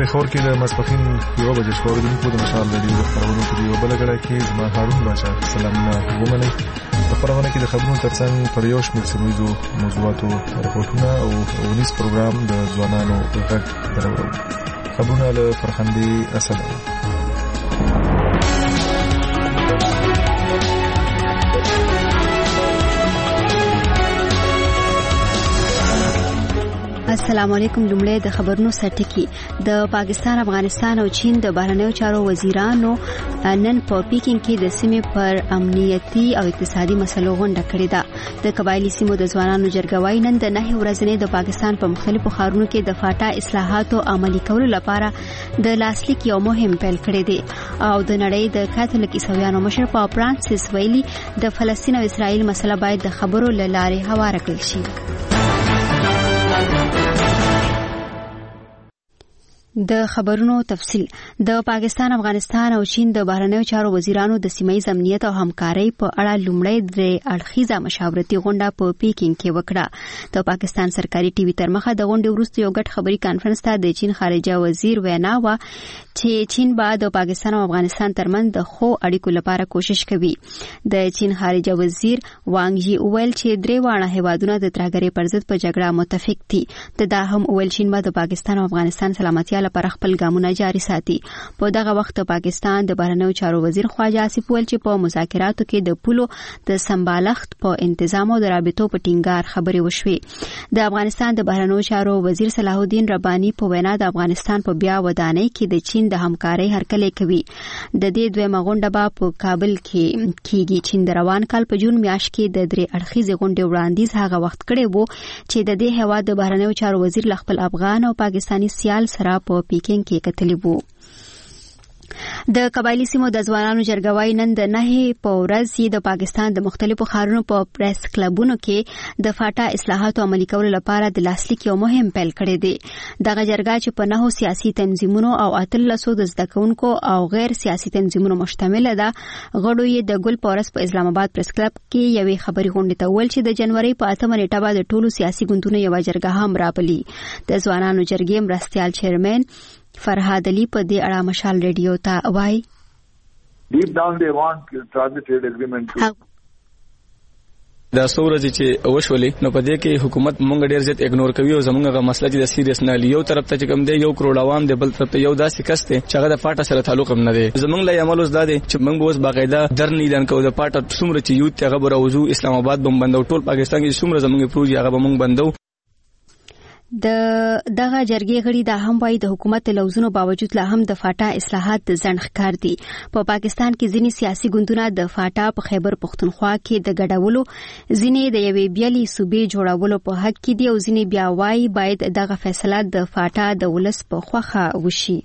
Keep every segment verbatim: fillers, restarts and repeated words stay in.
پېښور کې د ماسپښین یوه بجې شپه اورېدونکو د مشال رادیو د خپرونو په یوه بله ګړۍ کې زما هارون باچا سلامونه ومنئ. په خپرونه کې د خبرونو ترڅنګ پر یو شمېر سیمهییزو موضوعاتو رپورټونه او ښوونیز پروګرام د ځوانانو غږ درورو. خبرونه له فرخندې اسد. السلام علیکم. لومړی د خبرونو سرټکی. د پاکستان، افغانستان او چین د بهرنیو چارو وزیرانو نن په پیکینګ کې د سیمې پر امنیتي او اقتصادي مسلو غونډه کړې ده. د قبایلی سیمو د ځوانانو جرګوي نن د نهي ورځې د پاکستان په مختلفو ښارونو کې د فاټا اصلاحاتو عملي کولو لپاره د لاسلیک یو مهم پیل کړی دی او د نړۍ د کاتولیک عیسویانو مشر پاپ فرانسیس ویلي د فلسطین او اسرائیل مسله باید د خبرو له لارې هواره کړل شي. د خبرونو تفصیل. د پاکستان، افغانستان او چین د بهرنیو چارو وزیرانو د سیمه‌ییز امنیت او همکارۍ په اړه لومړی درې اړخیزه مشاورتي غونډه په پیکینګ کې وکړه. د پاکستان سرکاري ټي وي تر مخه د غونډې وروسته یو ګډ خبري کانفرنس ته د چین خارجه وزیر وینا و چې چین به د پاکستان او افغانستان ترمنځ د ښو اړیکو لپاره کوشش کوي. د چین خارجه وزیر وانګ یي وویل چې درې واړه هیوادونه د ترهګرۍ پر ضد په جګړه متفق دي. د دا هم وویل چین به د پاکستان او افغانستان سلامتیا لپاره خپل ګامونه جاري ساتي. په دغه وخت پاکستان د بهرنیو چارو وزیر خواجه آصف وویل چې په مذاکراتو کې د پولو د سمبالښت په انتظام او د رابطو په ټینګار خبرې وشوې. د افغانستان د بهرنیو چارو وزیر صلاح الدین رباني په وینا د افغانستان په بیا ودانۍ کې د چین د همکارۍ هرکلی کوي. د دې دویمه غونډه به په کابل کې کیږي. چین د روان کال په جون میاشت کې د درې اړخیزې غونډې وړاندیز هغه وخت کړی وو چې د دې هیواد د بهرنیو چارو وزیر ل خپل افغان او پاکستاني سیال سره په پیکینګ کې کتلی وو. د قبایلی سیمو د ځوانانو جرګوي نن د نهي په ورځ د پاکستان د مختلفو ښارونو په پریس کلبونو کې د فاټا اصلاحاتو عملي کولو لپاره د لاسلیک یو مهم پیل کړی دی. دغه جرګه چې په نهو سیاسي تنظیمونو او اتلسو د زده کوونکو او غیر سیاسي تنظیمونو مشتمل ده، غړو یې د ګل پورس په اسلام آباد پریس کلب کې یوې خبري غونډې ته ویل چې د جنوري په اتمه نیټه به د ټولو سیاسي ګوندونو یو جرګه هم رابلی. د ځوانانو جرګې مرستیال چیرمن فرهاد علي په دې اړه مشال ریډیو ته وایي. Deep down they want transit trade agreement to دا څورځي چې وشولې نو په دې کې حکومت مونږ ډیر زیات اګنور کوي او زمونږه مسله چې د سیریس نه لیو طرف ته کوم دی یو کروڑ عوام دی، بل طرف ته یو داسې کس دی چې هغه د فاټا سره تعلق هم نه دی. زمونږ لا عمل اوس دا دی چې مونږ اوس باقاعده درنی دن کو د فاټا څومره چې یوت هغه بروزو اسلام آباد بم بندو ټول پاکستان کې څومره زمونږ پروژې هغه بم بندو. د دغه جرګې غړي دا هم وایي د حکومت لوزونو باوجود لا هم د فاټا اصلاحات د ځنډ ښکار دي. په پاکستان کې ځینې سیاسي ګوندونه د فاټا په خیبر پښتونخوا کې د ګډولو، ځینې د یوې بیلې صوبې جوړولو په حق کې دي او ځینې بیا وایي باید دغه فیصله د فاټا د ولس په خوښه وشي.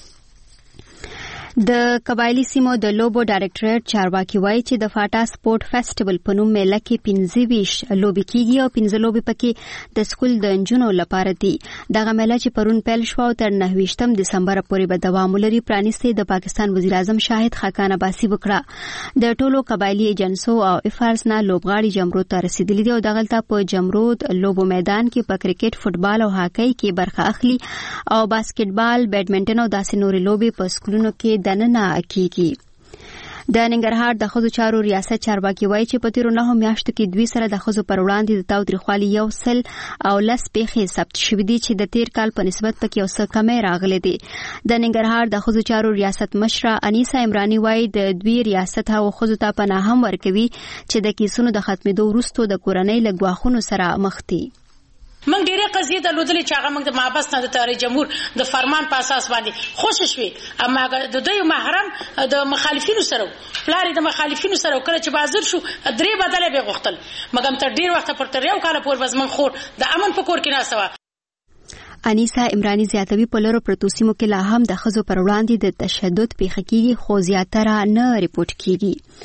د قبایلی سیمو د لوبو ډایرکټریټ چارواکي وایي چې د فاټا سپورت فیسټیوال په نوم میله کې پنځه ویشت لوبې کیږي او پنځه لوبې پکې د سکول د نجونو لپاره دي. دغه میله چې پرون پیل شو او تر نهه ویشتم دسمبر پورې به دوام ولري پرانیستې د پاکستان وزیر اعظم شاهد خاقان عباسي وکړه. د ټولو قبایلی ایجنسو او افارس نه لوبغاړي جمرود ته رسیدلي دي او دغلته په جمرود لوبو میدان کې په کرکټ، فوټبال او هاکی کې برخه اخلي او باسکټبال، بیډمنټن او داسې نورې لوبې په سکولونو کې دننه کیږي. د ننګرهار د ښځو چارو ریاست چارواکي وایي چې په تیرو نهو میاشتو کې دوی سره د ښځو پر وړاندې د تاوتریخوالي یو سل او لس پیښې ثبت شوي دي چې د تیر کال په نسبت پکې یو څه کمی راغلی دی. د ننګرهار د ښځو چارو ریاست مشره انیسه عمراني وایي د دوی ریاست هغو ښځو ته پناه هم ورکوي چې د کیسونو د ختمېدو وروسته د کورنۍ له ګواښونو سره مخ دي. من ډیره قضیه درلودلې چې هغه موږ د محبس نه د رئیس جمهور د فرمان په اساس باندې خوش شوي، اما د دوی محرم د مخالفینو سره پلاری د مخالفینو سره کله چې بازار شو درې بدله به غوښتل، مګم تر ډیر وخت پر تر یو کال پورې وزمن خور د امن په کور کې ناسوا. انیسه عمرانی زیاتوي په لورو پروتو سیمو کې لا هم د ښځو پر وړاندې د تشدد پیښه کیږي خو زیاتره نه ریپورت کیږي.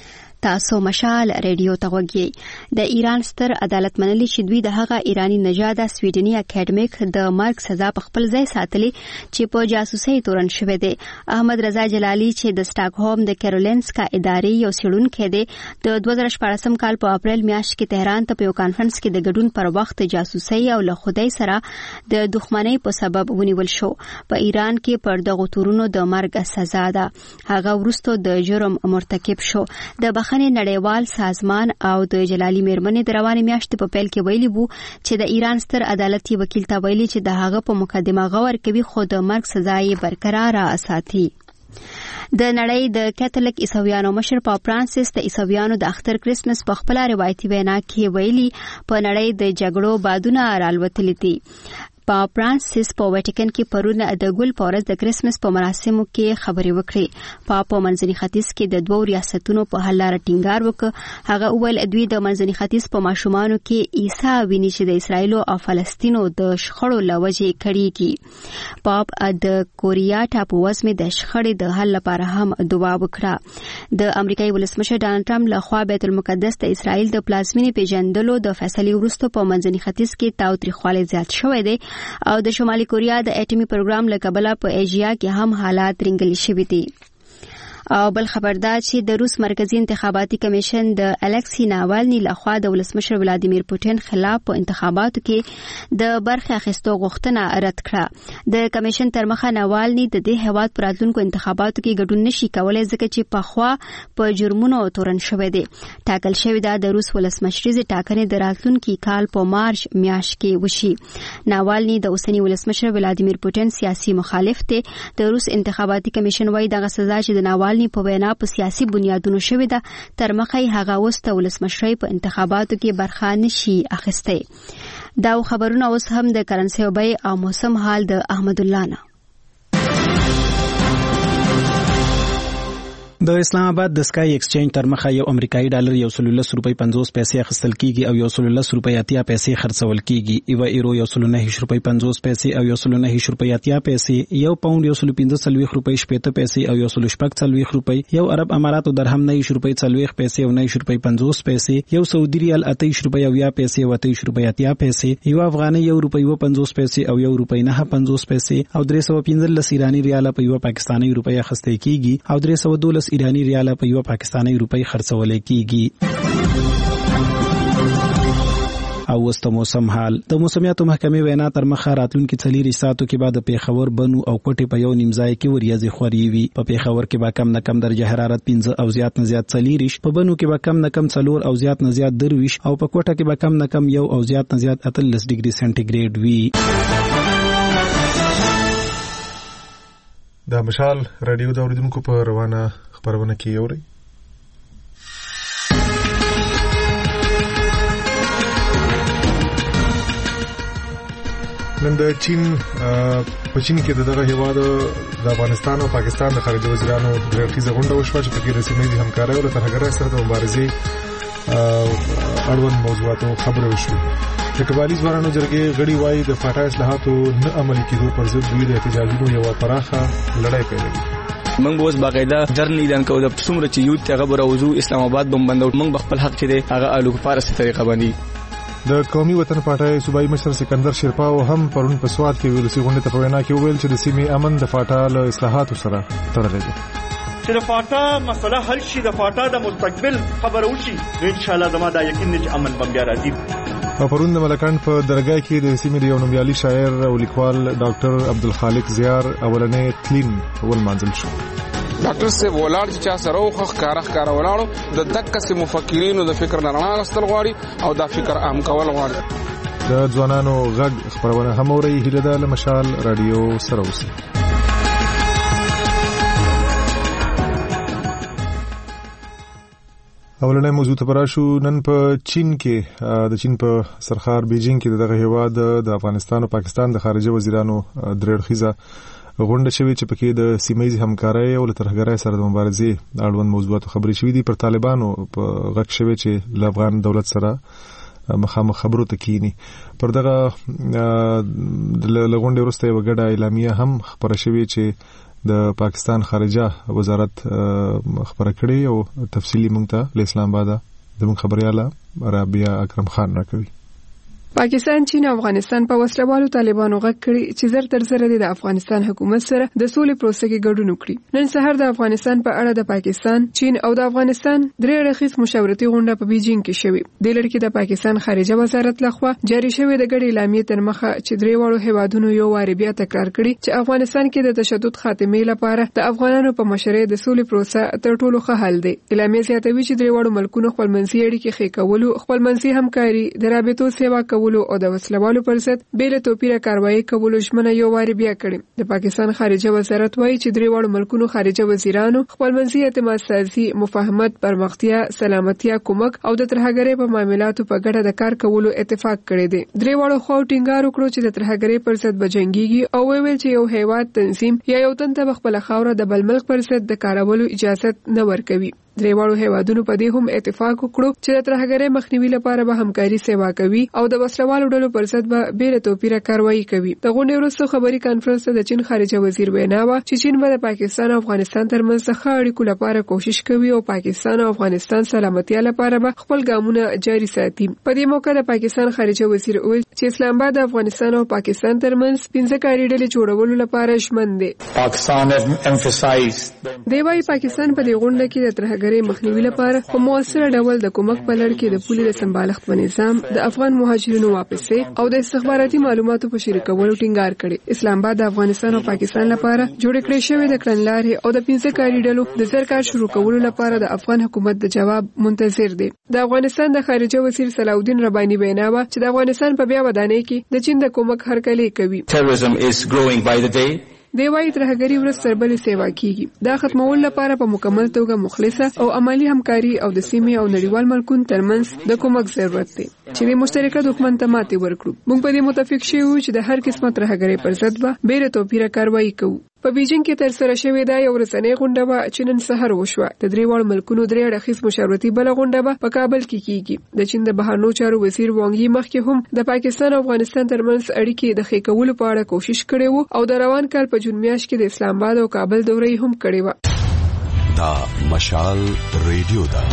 تاسو مشال ریډیو ته وګورئ. د ایران ستر عدالت منلي چې دوی د هغه ایرانی نژاده سویډني اکیډمیک د مرګ سزا په خپل ځای ساتلې چې په جاسوسي تورن شوی دی. احمد رضا جلالی چې د سټاکهولم د کیرولینسکا ادارې یو څېړونکی دی د دوه زره شپږم کال په اپریل میاشت کې تهران ته په یو کانفرنس کې د ګډون پر وخت جاسوسي او له خدای سره د دښمنۍ په سبب ونیول شو. په ایران کې پر دغه تورونو د مرګ سزا ده. هغه وروسته د جرم مرتکب شو. د بخښنې نړیوال سازمان او د جلالي میرمنې د روانې میاشتې په پیل کې ویلي وو چې د ایران ستر عدالتي وکیل ته ویلي چې د هغه په مقدمه غور کوي خو د مرګ سزا یې برقرار ساتي. د نړۍ د کاتولیک عیسویانو مشر پاپ فرانسیس د عیسویانو د اختر کریسمس په خپل روایتي وینا کې ویلي په نړۍ د جګړو بادونه رالوتلي دي. پاپ فرانسیس په ویټیکن کې پرون د ګل پورز د کریسمس په مراسمو کې خبري وکړي. پاپ په منځني ختیځ کې د دوه ریاستونو په حل لاره ټینګار وکړ. هغه وویل دوی د منځني ختیځ په ماشومانو کې عیسی ویني چې د اسرایل او فلسطینو د شخړو لوجې کړيږي. پاپ د کوریا ټاپووزمې د شخړې د حل لپاره هم دعا وکړه. د امریکایي ولسمشر ډانلډ ټرمپ لخوا بیت المقدس د اسرایل د پلازمینې پیژندلو د فیصلې وروسته په منځني ختیځ کې تاوتریخوالی زیات شوی دی او د شمالي کوریا د اټومي پروګرام له کبله په ایشیا کې هم حالات رنګلي شوي دي. او بل خبردار چې د روس مرکزی انتخاباتي کمیشن د الکسی ناوالني لخوا د ولسمشر ولادیمیر پوتین خلاف په انتخاباتو کې د برخه اخیستو غوښتنه رد کړه. د کمیشن تر مخه ناوالني د دې هیواد پر راتلونکو انتخاباتو کې ګډون نشي کولای ځکه چې پخوا په جرمونو تورن شوی دی. ټاکل شوی دا د روس ولسمشریزي ټاکنې د راتلونکي کال په مارچ میاشت کې وشي. ناوالني د اوسنی ولسمشر ولادیمیر پوتین سیاسي مخالف دی. د روس انتخاباتي کمیشن وايي دغه سزا چې د ناوالني په وینا په سیاسي بنیادونو شوې ده تر مخه هغه وسته ولسمشرۍ په انتخاباتو کې برخه نشي اخیسته. دا خبرونه اوس هم د کرنسي او بیې او موسم حال د احمد الله نه. د اسلام آباد د سکای ایکسچینج تر مخه یو امریکایي ډالر یو سل لس روپۍ پنځوس پیسې اخیستل کیږي او یو سل لس روپۍ اتیا پیسې خرڅول کیږي. یو ایرو یو سل نه روپۍ پنځوس پیسې او یو سل نه روپۍ اتیا پیسې. یو پاوند یو سل پنځه سلويخ روپۍ شپږ پیسې او یو سل شپږ سلويخ روپۍ. یو عرب اماراتو درهم نه روپۍ سلويخ پیسې او نه روپۍ پنځوس پیسې. یو سعودي ریال اته روپۍ او یا پیسې او اته روپۍ اتیا پیسې. یو افغاني یو روپۍ و پنځوس پیسې او یو روپۍ نه پنځوس پیسې او درې سوه پنځه لس ایرانی ریال په یو پاکستاني روپۍ اخیستل کیږي او درې سوه دولس ایرانی ریال په یو پاکستاني روپۍ خرڅول کیږي. او وسته موسم حال. د موسمیاتو محکمې وینا تر مخه راتلونکي څلور ساعتو کې بعد پیښور بنو او کوټې په یو نیمځای کې وریځې خوري وي. په پیښور کې به کم نه کم درجه حرارت پنځه او زیات نه زیات څلور، په بنو کې به کم نه کم څلور او زیات نه زیات درویش او په کوټه کې به کم نه کم یو او زیات نه زیات اتلس ډیګري سنټیګریډ وي. دا مشال رادیو د اوریدونکو په روانه خبرونه کې اوري. نن د چین په چین کې دغه هیواد د افغانستان او پاکستان د خارجه وزیرانو د رئیس غونډه وشوه چې په کې د سیمې همکارۍ او ترهګرۍ سره د مبارزې اړوند موضوعاتو خبرې وشوې. د کبالي ځوانانو جرګې غړي وايي د فاټا اصلاحاتو نه عملي کېدو پر ضد دوی د احتجاجونو یوه پراخه لړۍ پیلوي. موږ اوس باقاعده جرن اعلان کوو د څومره چې یوت هغه بروزو اسلام آباد بم بندو موږ خپل حق چې دی هغه الو په فارسي طریقه باندې. د قومي وطن پارټۍ صوبایي مشر سکندر شیرپاو هم پرون په سواد کې ویلسي غونډه ته په وینا کې ویل چې د سیمې امن د فاټا له اصلاحاتو سره تړلی دی. چې د فاټا مسله حل شي، د فاټا د مستقبل خبره وشي، ان شاء الله زما دا یقین دی چې امن به بیا راځي. او پرون د ملکان په درګاه کې د سیمې د یو نومیالي شاعر او لیکوال ډاکټر عبدالخالق زیار اولنې تلین ولمانځل شو. ډاکټر صاحب ولاړ چې چا سره وخ کار ښکارا ولاړو د دک څه مفکرینو د فکر نه رڼا غستل غواړي او دا فکر عام کول غواړي. د ځوانانو غږ خبرونه هم اوري. هیله ده له مشال رادیو سره اوسئ. اولنې موضوع ته براشو. نن په چین کې د چین په سرخار بیجینګ کې دغه هیواد د افغانستان او پاکستان د خارجه وزیرانو درېړخیزه غونډه شوې چې پکې د سیمه‌ییزې همکارۍ او له ترهګرۍ سره د مبارزې اړوند موضوعاتو خبرې شوې دي. پر طالبانو په غږ شوې چې له افغان دولت سره مخامخ خبرو ته کینی. پر دغه د غونډې وروسته یوه ګډه اعلامیه هم خپره شوې چې د پاکستان خارجه وزارت خبره کړې او تفصیلی مونږ ته اسلام آباد د مونږ خبرياله رابعه اکرم خان راکوي. پاکستان، چین او افغانستان په وسلوالو طالبانو غږ کړي چې زر تر زر د افغانستان حکومت سره د سولې پروسې کې ګډون وکړي. نن سهار د افغانستان په اړه د پاکستان، چین او د افغانستان درې اړخیز مشاورتي غونډه په بیجینګ کې شوې. د لړ کې د پاکستان خارجه وزارت لخوا جاری شوې د ګډې اعلامیې تر مخه چې درې واړو هیوادونو یو وار بیا تکرار کړي چې افغانستان کې د تشدد خاتمې لپاره د افغانانو په مشرۍ د سولې پروسه تر ټولو ښه حل دی. اعلامیه زیاتوي چې درې واړو ملکونو خپلمنځي اړیکې ښې کولو، خپلمنځي همکاري، د رابطو سیوا کولو او د وسلوالو پر ضد بیل توپیره کاروایی کولو ژمنه یو وار بیا کړې. د پاکستان خارجه وزارت وایي چې درې واړو ملکونو خارجه وزیرانو خپلمنځي اعتماد سازي، مفاهمت، پرمختیا، سلامتیا، کومک او د ترهګرۍ په معاملاتو په ګډه د کار کولو اتفاق کړی دی. درې واړو خواو ټینګار وکړو چې د ترهګرۍ پر ضد بجنګيږي او ویل چې یو هیواد، تنظیم یا یو تن ته خپل خاوره د بل ملک پر ضد د کارولو اجازه نه ورکوي. درې واړو هیوادونو په دې هم اتفاق وکړو چې د ترهګرۍ مخنیوي لپاره به همکاري سیوا کوي او د وسلوالو ډلو پر ضد به بیل توپیره کاروایی کوي. د غونډې وروسته خبري کانفرنس د چین خارجه وزیر وینا و چې چین به د پاکستان او افغانستان ترمنځ د ښه اړیکو لپاره کوشش کوي او پاکستان او افغانستان سلامتیا لپاره به خپل ګامونه جاري ساتي. په دې موقع د پاکستان خارجه وزیر وویل چې اسلام آباد د افغانستان او پاکستان ترمنځ پنځه کاري ډلې جوړولو لپاره ژمن دی. پاکستان emphasized دی وايي پاکستان په دې غونډه کې د ترهګرۍ مخنیوي لپاره په موثر ډول د کومک په لړ کې د پولې د سمبالښت په نظام، د افغان مهاجرینو واپسې او د استخباراتي معلوماتو په شریکولو ټینګار کړي. اسلام آباد د افغانستان او پاکستان لپاره جوړ کړی شوی د کړنلارې او د پنځه کاري ډلو د زرکار شروع کولو لپاره د افغان حکومت د جواب منتظر دی. د افغانستان د خارجه وزیر صلاح الدین رباني وینا و چې د افغانستان په بیا ودانۍ کې د چین د کومک هرکلی کوي. Terrorism is growing by the day. دی وايي ترهګري ورځ تر بلې سیوا کیږي. دا ختمول لپاره په مکمل توګه مخلصه او عملی همکاري او د سیمې او نړیوال ملکونو ترمنځ د کومک ضرورت دی چې د مشترکه دښمن ته ماتې ورکړو. موږ په دې متفق شوو چې د هر قسمه ترهګرۍ پر ضد به بیل توپیره کاروایی کوو. په بیجینګ کې تر سره شوې دا یو ورځنۍ غونډه به چې نن سهار وشوه. د درې واړو ملکونو درې اړخیز مشاورتي بله غونډه به په کابل کې کیږي. د چین د بهرنیو چارو وزیر وانګ یي مخکې هم د پاکستان او افغانستان ترمنځ اړیکې د ښې کولو په اړه کوشش کړې وو او د روان کال په جون میاشت کې د اسلام آباد او کابل دورې هم کړې وه. دا مشال ریډیو دا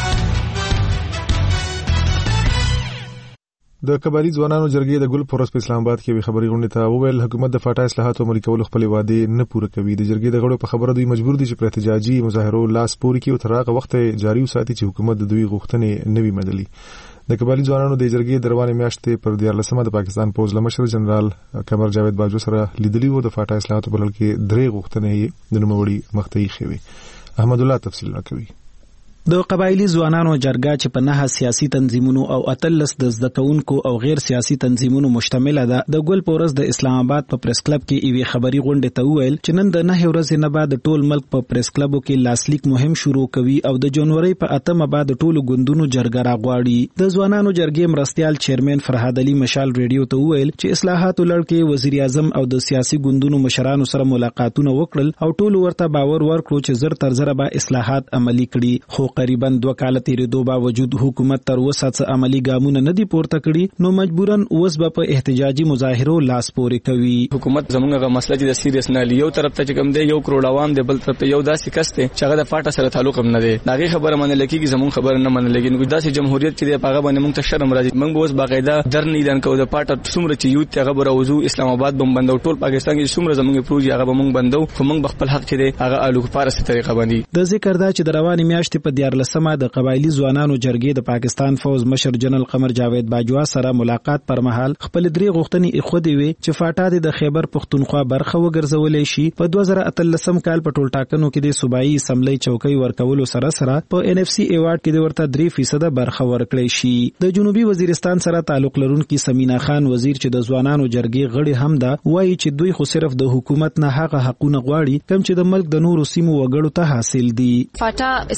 د کبالي ځوانانو جرګې د ګل پورس په اسلام آباد کې وی خبري غونډه ته وویل حکومت د فاټا اصلاحات عملي کولو خپل وعده نه پوره کوي. د جرګې د غړو په خبره دوی مجبور دي چې پر احتجاجي مظاهرو لاس پوري کوي او تر هغه وخت جاري وساتي چې حکومت د دوی غوښتنې نه وي منلي. د کبالي ځوانانو د جرګې د روانې میاشتې پر دیارلسمه د پاکستان پوز لمشر جنرال قمر جاوید باجو سره لیدلی وو. د فاټا اصلاحات په لړ کې درې غوښتنې د نوموړي مخته یې خوي. احمد الله تفصیل راکوي. د قبایلی ځوانانو جرګه چې په نه سیاسي تنظیمونو او اتلس د زدکونکو او غیر سیاسي تنظیمونو مشتمل ده د ګل پورس د اسلام آباد په پریس کلب کې ایوي خبري غونډه ته ویل چې نن د نه ورځې نه بعد ټول ملک په پریس کلبو کې لاسلیک مهم شروع کوي او د جنوري په اتمه بعد ټول ګوندونو جرګه راغواړي. د ځوانانو جرګې مرستيال چیرمن فرهاد علي مشال ریډیو ته ویل چې اصلاحات لړ کې وزیر اعظم او د سیاسي ګوندونو مشرانو سره ملاقاتونه وکړل او ټول ورته باور ورکړو چې زر تر زر به اصلاحات عملي کړي. خو قریبا دوه کاله تیریدو باوجود حکومت تر اوسه څه عملي ګامونه نه دي پورته کړي نو مجبورن اوس به په احتجاجي مظاهرو لاس پورې کوي. حکومت زمونږه مسله چې د سیریس نه لیو طرف ته کوم دی یو کروڑ عوام دی بل طرف ته یو داسې کس دی چې هغه د فاټا سره تعلق هم نه دی. داغه خبره منل کېږي زمون خبره نه منل کېږي. نو داسې جمهوریت چې د پاغه باندې موږ ته شرم راځي. موږ به اوس باقاعده درن اعلان کوو د فاټا څومره چې یوت هغه براوزو اسلام آباد بم بندو ټول پاکستان کې څومره زمونږ پروژې هغه به موږ بندو خو موږ خپل حق چې دی هغه الو پارسته طریقه باندې. د ذکر دا چې د روانې میاشتې په دیارلسمه د قبایلی ځوانانو جرګې د پاکستان فوز مشر جنرال قمر جاوید باجوا سره ملاقات پر مهال خپل درې غوښتنې اخودي وي چې فاټا د خیبر پختونخوا برخه وګرځولې شي. په دوه زره اتلسم کال په ټول ټاکنو کې د صوبایي اسمبلی چوکۍ ورکولو سره سره په ان اف سی ایوارډ کې د ورته درې فیصد برخه ورکړې شي. د جنوبي وزیرستان سره تعلق لرونکي سمینا خان وزیر چې د ځوانانو جرګې غړي هم ده وایي چې دوی خو صرف د حکومت نه هغه حقونه غواړي کوم چې د ملک د نورو سیمو وګړو ته حاصل دي. فاټا اصلاحات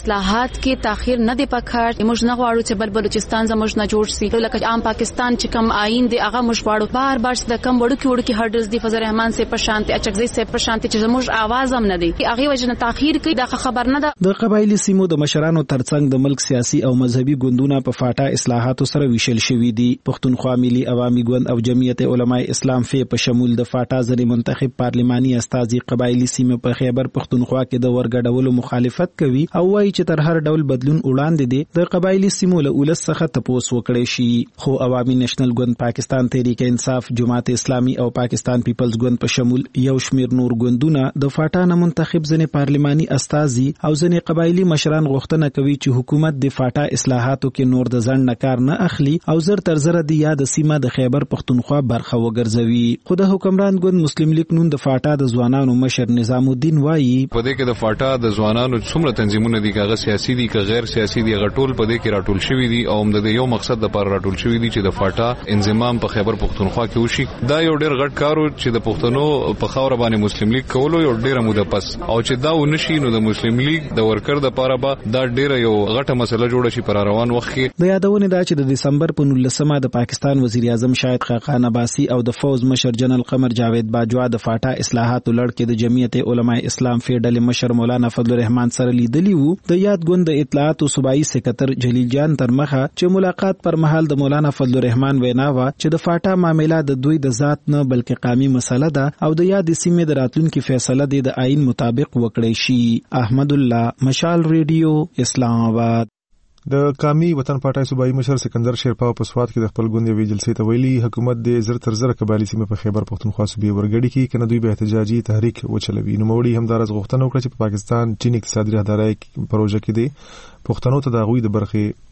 انتخابات کې تاخير نه دی پکار. موږ نه غواړو چې بل بلوچستان زموږ نه جوړ شي لکه عام پاکستان چې کوم آئین دی هغه موږ غواړو. بار بار د کم وړو کې وړو کې هرډز دی فضل رحمان سے پرشانت اچکزي سے پرشانت چې زموږ आवाज هم نه دی هغه وجه نه تاخير کوي دا خبر نه ده. د قبایلی سیمو د مشرانو ترڅنګ د ملک سیاسي او مذهبي ګوندونو په فاټا اصلاحاتو سره ویشل شوې دي. پښتونخوا ملي عوامي ګوند او جمعیت علماء اسلام فی په شمول د فاټا ځنی منتخب پارلماني استازي قبایلی سیمه په خیبر پښتونخوا کې د ورګډولو مخالفت کوي او وايي چې تر هر ډول بدلون وړاندې دي د قبایلی سیمو له ولس څخه تپوس وکړي شي. خو عوامي نېشنل ګوند، پاکستان تحریک انصاف، جماعت اسلامي او پاکستان پیپلز ګوند په شمول یو شمیر نور ګوندونه د فاټا نه منتخب ځنی پارلماني استازي او ځنی قبایلی مشران غوښتنه کوي چې حکومت د فاټا اصلاحاتو کې نور د ځند نه کار نه اخلي او زر تر زر د یاد سیمه د خیبر پښتونخوا برخه وګرځوي. خو د حکمران ګوند مسلم لیگ نون د فاټا د ځوانانو مشر نظام الدین وایي په دې کې د فاټا د ځوانانو څومره تنظیمونه دي، کاغه سیاسي دي که غیر سیاسي دي، غټول په دې کې راټول شوی دي او د یو مقصد لپاره راټول شوی دي چې د فاټا انضمام په خیبر پښتونخوا کې وشي. دا یو ډېر غټ کارو چې د پښتنو په خاور باندې مسلم لیگ کولو یو ډېر موده پس او چې دا ونشي نو د مسلم لیگ د ورکر د لپاره به دا ډېر یو غټه مسله جوړه شي پر روان وخت کې. د یادونه دا چې د دسمبر په نولسمه د پاکستان وزیر اعظم شاهد خاقان عباسی او د فوز مشر جنرال قمر جاوید باجوا د فاټا اصلاحاتو لړ کې د جمعیت علماء اسلام فی ډلې مشر مولانا فضل الرحمن سره لیدلی وو. د یاد ګوند د اطلاعات او صوبایي سکرټر جلیل جان ترمخه چې ملاقات پر مهال د مولانا فضل الرحمن وینا وا چې د فاټا معاملې د دوی د ذات نه بلکې قومي مسله ده او د یاد سیمې د راتلونکو فیصله د آئین مطابق وکړي شي. احمد الله، مشال ریډیو، اسلام آباد. د قومي وطن پارټای صوبایي مشر سکندر شیرپاو په سواد کې د خپل ګوند یوې جلسې ته ویلي حکومت د زر تر زر قبایلی سیمه په خیبر پښتونخوا صوبې ورګړي کې کنه دوی به احتجاجي تحریک وچلوي. نو موري همدارس غوښتنه وکړه چې په پاکستان چین اقتصادي راهداري پروژه کې د پښتنو ته د غوي د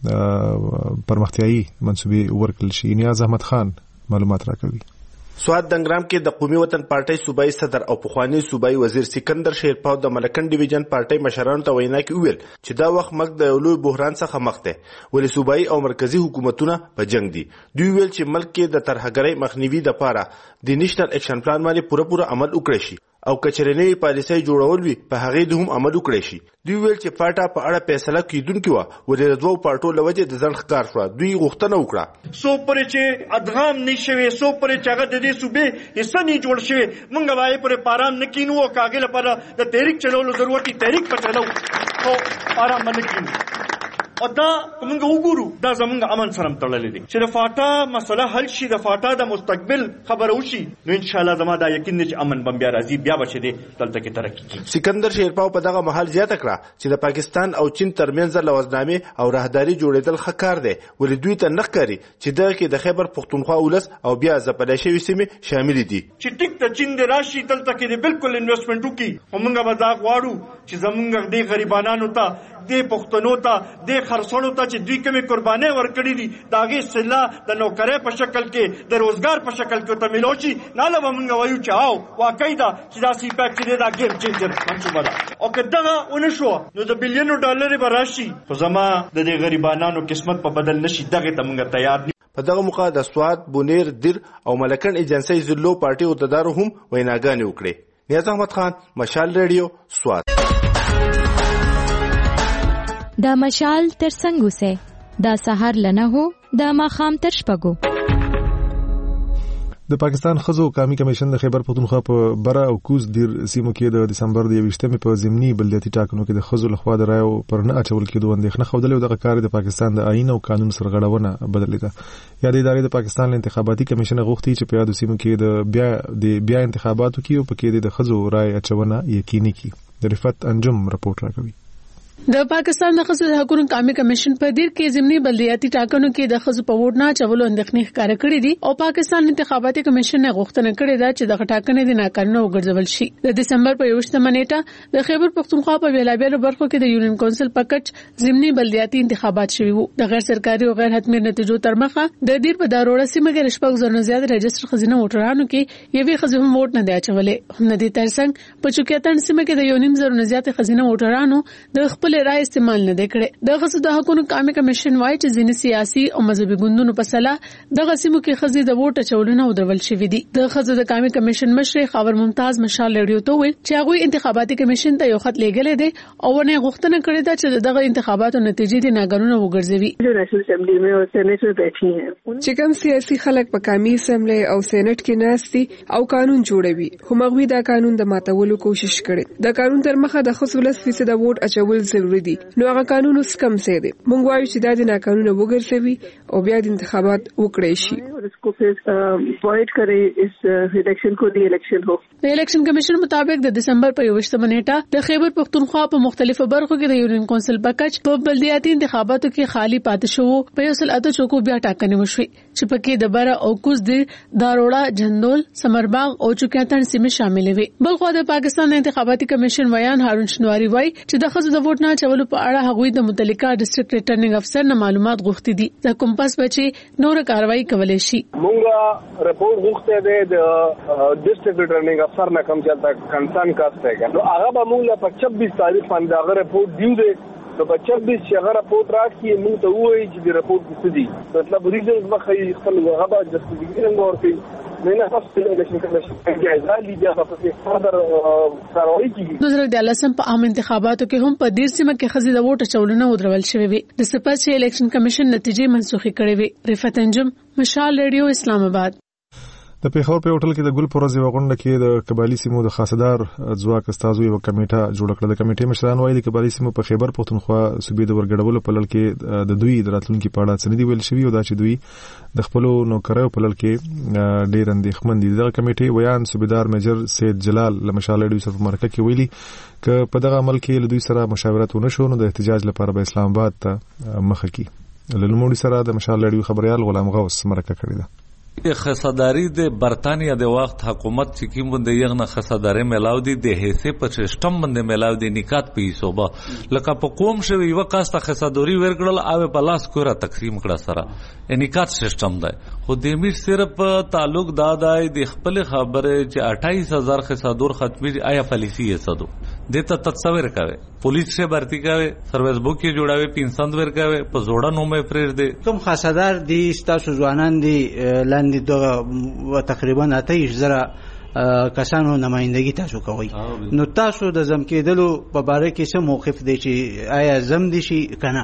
برخې پرمختیايي منسوبې ورکړل شي. نیاز احمد خان معلومات راکوي. سواد دنګرام کې د قومي وطن پارټۍ صوبایي صدر او پخوانی صوبایي وزیر سکندر شیرپاو د ملکن ډیویژن پارټۍ مشرانو ته وینا کې ویل چې دا وخت مګ د لوی بحران څخه مخ دی ولې صوبایي او مرکزی حکومتونه په جنگ دي. دوی ویل چې ملک کې د ترهګرۍ مخنیوي لپاره د نېشنل اکشن پلان باندې پوره پوره عمل وکړي شي او کچرنې پالیسي جوړول وي په هغه د هم عمل وکړي شي. دوی ویل چې پاټا په اړه فیصله کیدونکې و ولې د دوه پارټو لوجه د ځن ښکار شو. دوی غوښتنه وکړه سو پر چې ادغام نشوي، سو پر چې هغه د دې صوبې حصہ نه جوړ شوی، مونږ وایي پر پارام نکینو او کاغه لپاره د تحریک چلولو ضرورت تحریک په چلو او آرام نکینو او دا موږ وګورو دا زموږ امن سره تړلې دي چې د فاټا مسله حل شي، د فاټا د مستقبل خبر وشي نو ان شاء الله زما دا یقین دی چې امن بم بیا راځي، بیا بچي دي دلته کې ترقی کوي. سکندر شیرپاو په دغه محل زیاته کړه چې د پاکستان او چین ترمنځ لوزنامې او راهداري جوړېدل ښکار دي ولې دوی ته نه ښکاري چې دغه کې د خیبر پښتونخوا ولس او بیا ځپلې شوی سیمې شامل دي. چې ټیک ته چین د راشي دلته کې بالکل انویسټمنټ وکړي او موږ به دا غواړو چې زموږ د غریبانو ته د پښتنو ته د خرڅړو ته چې دوی کومې قربانۍ ورکړي دي دا غي سلا د نوکرۍ په شکل کې د روزګار په شکل کې ته ملوشي نه له موږ وایو چې او واقعي دا چې دا سی پاک کې دا ګیم چینجر منصوبه ده او کله ونشو نو د بلینو ډالر به راشي خو زما د دې غریبانو قسمت په بدل نشي دغه ته موږ تیار دي. په دغه موقع د سواد، بونیر، دیر او ملکن ایجنسی زلو پارټي عہدیدارو هم ویناګانې وکړې. نیاز احمد خان، مشال ریډیو، سواد. دا مشال تر څنګه سه دا سحر لنه هو دا ماخام تر شپګو. د پاکستان خزو قومي کمیشن د خیبر پښتونخوا په بره او کوز دیر سیمو کې د دسمبر د یویشتمې په ضمني بلدیاتي ټاکنو کې د خزو لخوا د رایو پر نه اچول کېدو اندېښنه ښودلې او دغه کار د پاکستان د آئین او قانون سرغړونه بدلې ده. یادې ادارې د پاکستان انتخاباتي کمیشن غوښتي چې په یادو سیمو کې د بیا د بیا انتخاباتو کې او په کې د خزو رای اچونه یقیني کړي. د رفعت انجم رپورټ راکوي. د پاکستان د خزو د حقوقو قومي کمیشن په دیر کې ضمني بلدیاتي ټاکنو کې د خزو په ووټ نه چولو اندېښنې ښکاره کړې دي او پاکستان انتخاباتي کمیشن نه غوښتنه کړې ده چې د ټاکنې د ناقانونه وګرځول شي. د دسمبر په یوشتمه نیټه د خیبر پښتونخوا په بیلابیلو برخو کې د یونین کونسل پکټ ضمني بلدیاتي انتخابات شوي وو. د غیر سرکاري او غیر حتمي نتیجو تر مخه د دیر په داروړه سیمه کې شپږ زره زیات رجستر خزینه ووټرانو کې یوې خزو هم ووټ نه دی اچولې. هم د دې ترڅنګ په چوکیاتن سیمه کې د یونیم زره زیات خزینه ووټرانو د خپل خپل رائے استعمال نه کړي. د خصوصي د حقوقو قومي کمیشن وايي چې ځینې سیاسي او مذهبي ګوندونو په سلا د غسیمو کې خزي د ووټ اچولو نه ودرول شوې دي. د خصوصي د قومي کمیشن مشر خاور ممتاز مشال ریډیو ته ویل چې هغه انتخاباتي کمیشن ته یو خط لیږلی دی او ونه غوښتنه کړې ده چې دغه انتخاباتو نتیجې د ناګانونه وګرځوي. نېشنل اسمبلی میں اور سینټ میں بیٹھی ہیں چې کوم سیاسي خلک په قومي اسمبلی او سېنات کې ناستي او قانون جوړوي خو مغوي دا قانون د ماتولو کوشش کړي. د قانون تر مخه د خصوصي فیصد ووټ اچول ضروري دي نو هغه قانون اوس کم څه دی. موږ وایو چې دا د ناقانونه وګرځوي او بیا د انتخابات وکړي شي او اسکو پھر وائٹ کرے اس الیکشن کو دی الیکشن ہو. د الیکشن کمیشن مطابق د دسمبر په یوشتمه نیټه د خیبر پختونخوا په مختلفو برخو کې د یونین کونسل بکچ په بلدیاتي انتخاباتو کې خالی پاتې شو. په یو سل اته چوکو بیا ټاکنې وشوي چې پکې د بره او کوز د داروړه جندول سمرباغ او چوکاتن سیمې شامل وي. بلخو د پاکستان انتخاباتي کمیشن ویان هارون شنواری وایي چې د خصوصي د ووټ نه چولو په اړه هغوی د متعلقه ډیسټریکټ ریټرنینګ افسر نه معلومات غوښتي دي. د کوم پس بچي نور کاروایی کولای شي. مونږه رپورټ غوښته ده د ډیسټریکټ ریټرنینګ افسر نه کوم چې کنسرن کاسته ہے نو هغه به مونږ په چھبیس تاریخ باندې هغه رپورټ دیو ده. نو په چھبیس چې هغه رپورټ راکړي موږ ته وایي چې د رپورټ څه دي مطلب ریزنز مخې خپل هغه به جسټیفیکیشن ورکړي. نه نه تاسو د الیکشن کمیشن جایزه لیدیا تاسو فردر کاروایی کیږي. د زړه د لسم په عام انتخاباتو کې هم په ډیر سیمه کې خزي د ووټ چولونه ودرول شوې وي. د سپس چې الیکشن کمیشن نتیجې منسوخي کړې وي. رفعت انجم مشال ریډیو اسلام آباد. د پیښور په هوټل کې د ګل پروز یو غونډه کې د قبایلی سیمو د خاصدار ځواک استازو یو کمیټه جوړ کړه. د کمیټې مشران وایي د قبایلی سیمو په خیبر پختونخوا صوبې د ورګډولو په لړ کې د دوی د راتلونکو په اړه څه نه دی ویل شوی او دا چې دوی د خپل نوکرو په لړ کې ډېر اندېښمن دي. د کمیټې ویان صوبیدار میجر سید جلال لمشال یوسف مرکه کې ویلي ک په دغه عمل کې له دوی سره مشاورت ونه شو نو د احتجاج لپاره به اسلام آباد ته مخه کی. لنموړي سره د مشال یو خبريال غلام غوث مرکه کړی ده. خصداری د برتانیا د وخت حکومت چې کوم بند یغنه خصداري ملاو دي د هيسه په سیستم باندې ملاو دي نکات په حسابه لکه په کوم شوی یو کاسته خصدوري ورګړل او په لاس کورا تقسیم کړه سره نکات سیستم دی. خو د امیر صرف تعلق دادای د خپل خبره چې اٹھائیس ہزار خصدور ختمي آیا پالیسی یې صدو دته تصور کوي پولیس سے بھرتی کوي سروس بوک کې جوړاوي پینسند ور کوي په زوړه نومه پرېر دي. کوم خاصدار دي ستاسو ځوانان دي لاندې دغه تقریبا اته زره کسانو نمائندګي تاسو کوي نو تاسو د زم کېدلو په باره کې څه موقف دی چې آیا زم دي شي کنه؟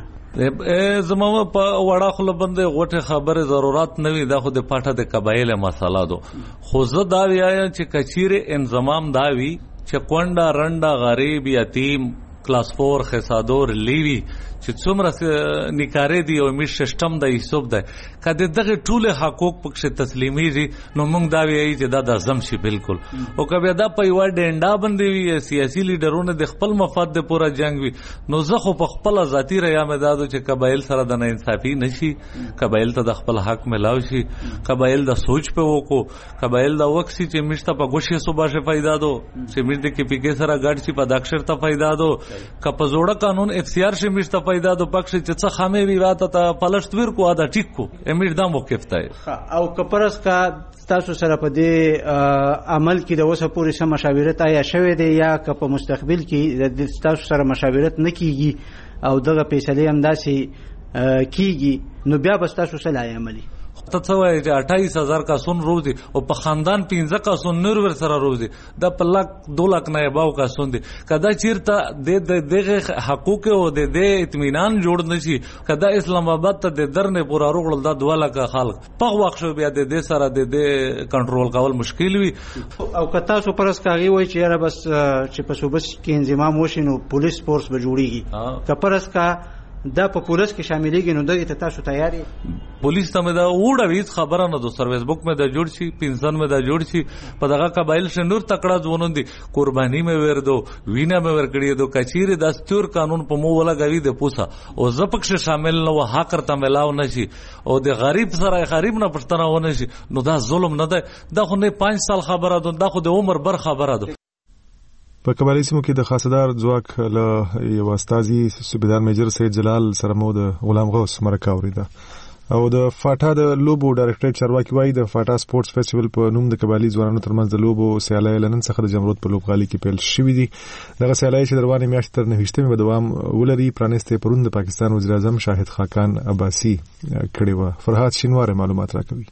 زموږ په وړه خپل باندې غوټه خبره ضرورت نه وي دا خو د پټه د قبایل مسله دو. خو زه دا وایم چې کچیر انضمام دا وی چې کونډه رنډه غریب یتیم کلاس فور خصادور لیوی چې څومره نکاره دی او می سیستم د حساب ده کله دغه ټول حقوق پکې تسلیمیږي نو موږ دا وایي چې دا د اعظم شي بالکل او کبه دا په یو ډنډا باندې وي سیاسي لیډرونه د خپل مفاد د پورا جنگ وي نو زه خو په خپل ذاتی ریا مې دادو چې قبایل سره د نه انصافي نشي قبایل ته د خپل حق ملاو شي قبایل د سوچ په وکړو قبایل د وکسي چې مشته په ګوشي صوبه شه فائدہ دو چې مشته کې پی کې سره ګډ شي په داکشر ته فائدہ دو کپ زوړه قانون اف سی آر شه مشته پیدا دو پکش چې څه خامې وی راته ته پلشتویر کو ادا ټیک کو امیر دا موقف ته او کپرس کا تاسو سره په دې عمل کې د وسه پوری سم مشاورت آیا شوه دی یا که په مستقبل کې د تاسو سره مشاورت نه کیږي او دغه فیصله هم داسي کیږي نو بیا به تاسو سره عملي ته څه وایي چې اٹھائیس ہزار کا سن روزي او په خاندان پنځه کا سن نور ور سره روزي د په لاک دو لاک نه باو کا سن دي کدا چیرته د دغه حقوق او د دې اطمینان جوړ نشي کدا اسلام آباد ته د درنه پورا روغل د دوه لاک خلک په وخت شو بیا د دې سره د دې کنټرول کول مشکل وي او کتا سو پرس کاغي وای چې یاره بس چې په صوبس کې انضمام وشي نو پولیس فورس به جوړیږي کپرس کا دا په پولیس کې شاملېږي نو دغه ته تاسو تیاری پولیس ته مې دا وړه ویز خبره نه دو سروس بوک مې دا جوړ شي پنځن مې دا جوړ شي په دغه قبایل شنور تکړه ځونون دي قرباني مې ور دو وینا مې ور کړی دو کچیر د استور قانون په مو ولا غوي د پوسا او زپکش شامل نو حق کرتا ملاو نشي او د غریب سره غریب نه پښتنه ونه شي نو دا ظلم نه ده دا خو نه پنځه سال خبره ده دا خو د عمر بر خبره ده. په قبایلی سیمو کې د خاصدار ځواک له یو استازي صوبیدار میجر سید جلال سره مو د غلام غوث مرکه اوریده. او د فاټا د لوبو ډایرکټریټ چارواکي وایي د فاټا سپورتس فیسټیوال په نوم د قبایلی ځوانانو ترمنځ د لوبو سیالۍ لنن څخه د جمرود په لوبغالي کې پیل شوې دي. دغه سیالۍ چې د روانې میاشتې تر نهه به دوام ولري پرانیستې پرون د پاکستان وزیر اعظم شاهد خاقان عباسي کړې وه. فرهاد شینوار معلومات راکوي.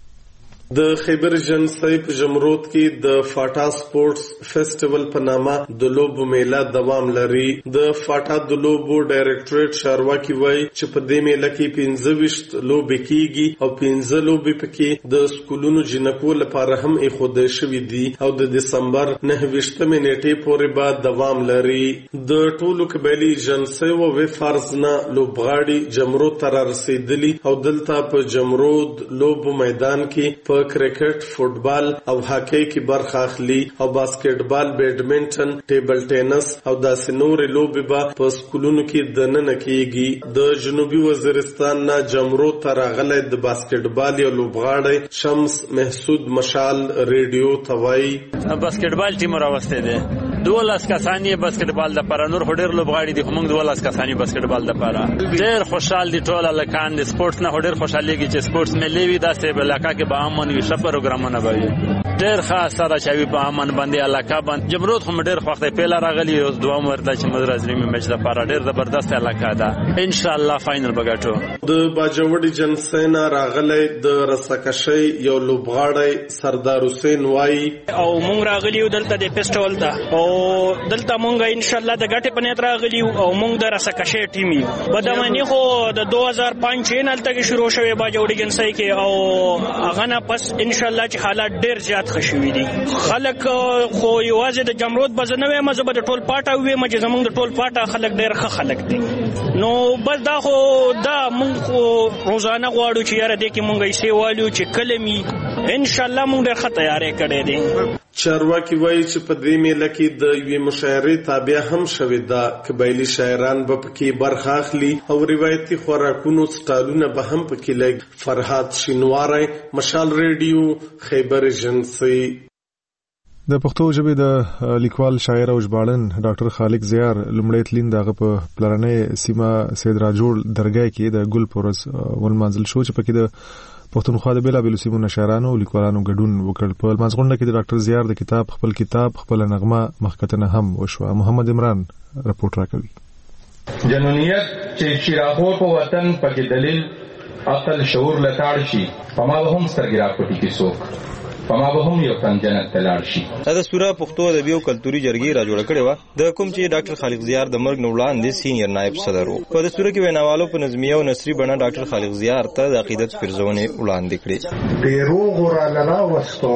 د خیبر جنسای په جمرود کې د فاټا سپورتس فیسټیوال په نامه د لوبو میله دوام لري. د فاټا د لوبو ډایرکټریټ چارواکي وایي چې په دې میله کې پنځه ویشت لوبې کیږي او پنځه لوبې پکې د سکولونو جنکو لپاره هم ایښودل شوي دي او د دسمبر نهه ویشتمې نیټې پورې به دوام لري. د ټولو قبایلي جنسای او وی فرضنا لوبغاړي جمرود ته رسیدلي او دلته په جمرود لوبو میدان کې په کرکټ، فوټبال او هاکی کې برخه اخلي او باسکټبال، بیډمنټن، ټیبل ټینس او داسې نورې لوبې به په سکولونو کې دننه کیږي. د جنوبي وزیرستان نه جمرود ته راغلی د باسکټبال یو لوبغاړی شمس محسود مشال ریډیو ته وایي باسکټبال ټیم راوستی دی، دولس کسان یې باسکټبال دپاره، نور خو ډېر لوبغاړي دي خو موږ دولس کسان یې باسکټبال دپاره. ډېر خوشحال دي ټول هلکان د سپورټس نه خو ډېر خوشحالېږي چې سپورټس میلې وي، داسې په علاقه کې به امن وي، ښه پروګرامونه به وي. ډېر ښه اثر اچوي په امن باندې علاقه باندې. جمرود خو مې ډېر خوښ دی، پیله راغلي اوس دوهم ورته چې موږ راځلي مې میچ دپاره ډېر زبردست علاقه ده. انشاءالله فاینل به ګټو. د باجوړي جنسۍ نه راغلی د رسکشۍ یو لوبغاړی سردار حسین وایي او موږ راغلي یو دلته د فیسټیوال ته او دلته مونږ انشاءالله د ګټې په نیت راغلي او مونږ د رسکشۍ ټیم یو. بدمني خو د دوه هزار پنځه کې هلته کې شروع شوی باجوړي جنسۍ کې او هغه نه پس انشاءالله چې حالات ډېر زیات ښه شوي دي. خلک خو یوازې د جمرود به زه نه وایم، زه به د ټول پاټه ووایم چې زمونږ د ټول پاټه خلک ډېر ښه خلک دي. نو بس دا خو دا مونږ خو روزانه غواړو چې یاره دې کې مونږ ایسې والو چې کله مي انشاءالله مونږ ډېر ښه تیاری کړی دی. چارواکي وایي چې په دې میله کې د یوې مشاعرې تابع هم شوې ده. قبایلي شاعران به پکې برخه اخلي او روایتي خوراکونو سټالونه به هم پکې لګي. فرهاد شینواری، مشال ریډیو، خیبر جنسۍ. د پښتو ژبې د لیکوال، شاعر او ژباړن ډاکټر خالق زیار لومړی تلین دغه په پلرنۍ سیمه سید راجوړ درګاه کې د ګل پورز ولمانځل شو چې پکې د پښتونخوا د بیلابیلو سیمو شاعرانو او لیکوالانو ګډون وکړ. په لمانځغونډه کې د ډاکټر زیار د کتاب خپل کتاب خپل نغمه مخکتنه هم وشوه. محمد عمران رپورټ راکوي. جنونیت چې شیراخور په وطن پکې دلیل عقل شعور لتاړ شي په ما به هم سترګې راپټي کې څوک په ما به هم یو تن جنت ته لاړ شي. دا د سوره پښتو ادبي او کلتوري جرګې را جوړه کړې وه د کوم چې ډاکټر خالق زیار د مرګ نه وړاندې سینیر نایب صدر و. په دستور کې ویناوالو په نظمیه او نثري بڼه ډاکټر خالق زیار ته د عقیدت فرضونې وړاندې کړې. دروغ را لراوستو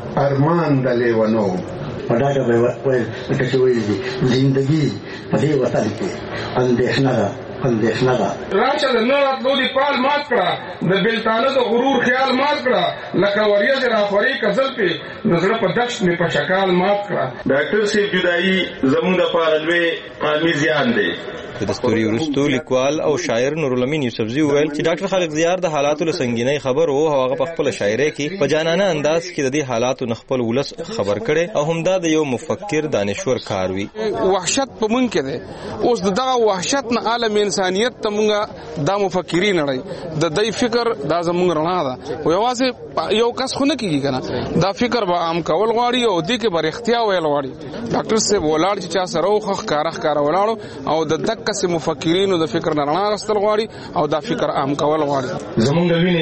ارمان د لیونو په ډاګه به ویل لکه چې ویل دي زندګي په دې وطن کې اندېښنه ده اندېښنه ده. راشه د نه راتلو دې پال مات کړه، د بېلتانه د غرور خیال مات کړه، لکه وریځې راخورې کزل پې د زړه په دشت مې په شکال مات کړه. ډاکټر صاحب جدایي زموږ دپاره لوی قومي زیان دی. د دستوري وروستو لیکوال او شاعر نورالامین یوسفزي وویل چې ډاکټر خالق زیار د حالاتو له سنګینۍ خبر و او هغه په خپله شاعرۍ کې په جانانه انداز کې د دې حالاتو نه خپل ولس خبر کړی او همدا د یو مفکر دانشور کار وي. وحشت په مونږ کې دی، اوس د دغه وحشت نه عالم انسانیت ته مونږ دا مفکرین اړئ، د دې فکر دا زمونږ رڼا ده. او یوازې یو کس خو نه کېږي که نه، دا فکر به عام کول غواړي او دې کې به رښتیا ویل غواړي. ډاکټر صاحب ولاړ چې چا سره وخه ښکاره ښکاره ولاړو او د دک کسې مفکرینو د فکر نه رڼا اخیستل غواړي او دا فکر عام کول غواړي. زمونږ د وینې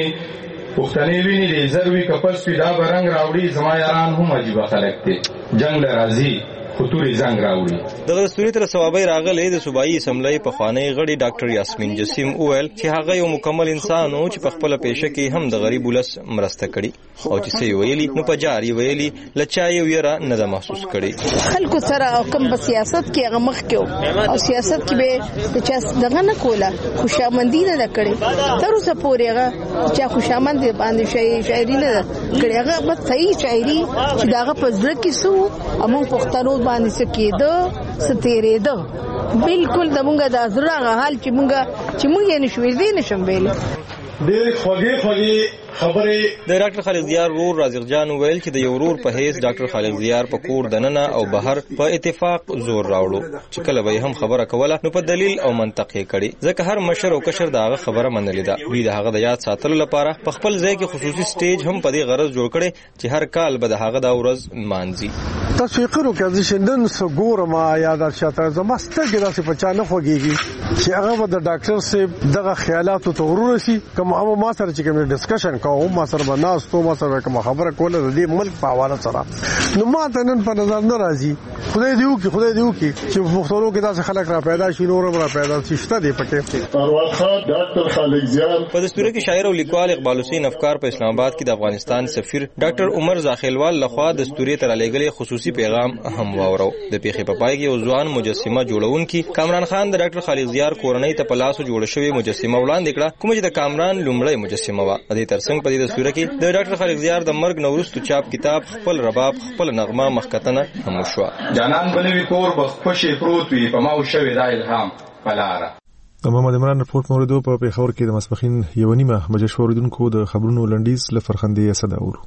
پښتنې وینې د زر وي کپس پې دا به رنګ راوړي، زما یاران هم عجیبه خلک دي، جنګ له راځي خطوري زنګ راوړي. دغه دستوري تر ثوابۍ راغلی د صوبایي اسمبلۍ پخوانی غړي ډاکټر یاسمین جسیم وویل چې هغه یو مکمل انسان و چې په خپله پیشه کې هم د غریب ولس مرسته کړي او چې څه یې ویلي نو په جار یې ویلي، له چا یې ویره نه ده محسوس کړې. خلکو سره او کوم په سیاست کې هغه مخکې و او سیاست کې به د چا دغه نه کوله، خوشامندي نه ده کړې. تر اوسه پورې هغه چا خوشامند باندې شاعري نه ده کړې، هغه بس صحیح شاعري چې د هغه په زړه کې څه و موږ پښتنو باندې څه کېده څه تېرېده، بالکل د مونږ د زړه هغه حال چې مونږ چې مونږ یې نشو ویلی نشم ویلی. ډېر خوږې خوږې خبرې. د ډاکټر خالد زیار ورور رازق جان ویل چې د یو ورور په هیڅ ډاکټر خالد زیار په کور دننه او بهر په اتفاق زور راوړو چې کله به هم خبره کوله نو په دلیل او منطق یې کړي، ځکه هر مشر او کشر دغه خبره منلې ده. دوی د هغه د یاد ساتلو لپاره په خپل ځای کې خصوصي سټیج هم په دې غرض جوړ کړي چې هر کال به د هغه د ورځ مانځي. تاسو فکر وکړئ چې نن څګورم یا د شاته زما ستګ داسې پچانه خوږيږي چې هغه د ډاکټر صاحب دغه خیالاتو ته ورور شي. کوم هغه ما سره چې کوم ډسکشن کوم ما سره بناس تو ما سره کوم خبره کوله د دې ملک په حواله سره نو ما ته نن په نظر نه راځي. خدای دې وکړي خدای دې وکړي چې په پښتنو کې داسې خلک را پیدا شي، نور را پیدا شي. شته دې پکې اروال خان ډاکټر خالد زیار په دستور کې شاعر او لیکوال اقبال حسین افکار په اسلام آباد کې د افغانستان سفیر ډاکټر عمر زاخیلوال لخوا دستوري تر لګلې خصوصي پیغام هم واورو. د پیښې په پای کې یو ځوان مجسمه جوړونکي کامران خان د ډاکټر خالد زیار کورنۍ ته په لاسو جوړ شوی مجسمه وړاندې کړه، کوم چې د کامران لومړی مجسمه و. د دې ترڅنګ په دې دستور کې د ډاکټر خالد زیار د مرګ نو وروسته چاپ کتاب خپل رباب خپل نغمه مخکتنه هم شو. جانان بلوي کور بس خوشي پروت وي په ماو شوی د الهام پلاره. محمد عمران رپورټ موردو په پیښور کې د مسبخین یو نیمه بجې شوردونکو د خبرونو لنډیز لفرخندې صدا ورو.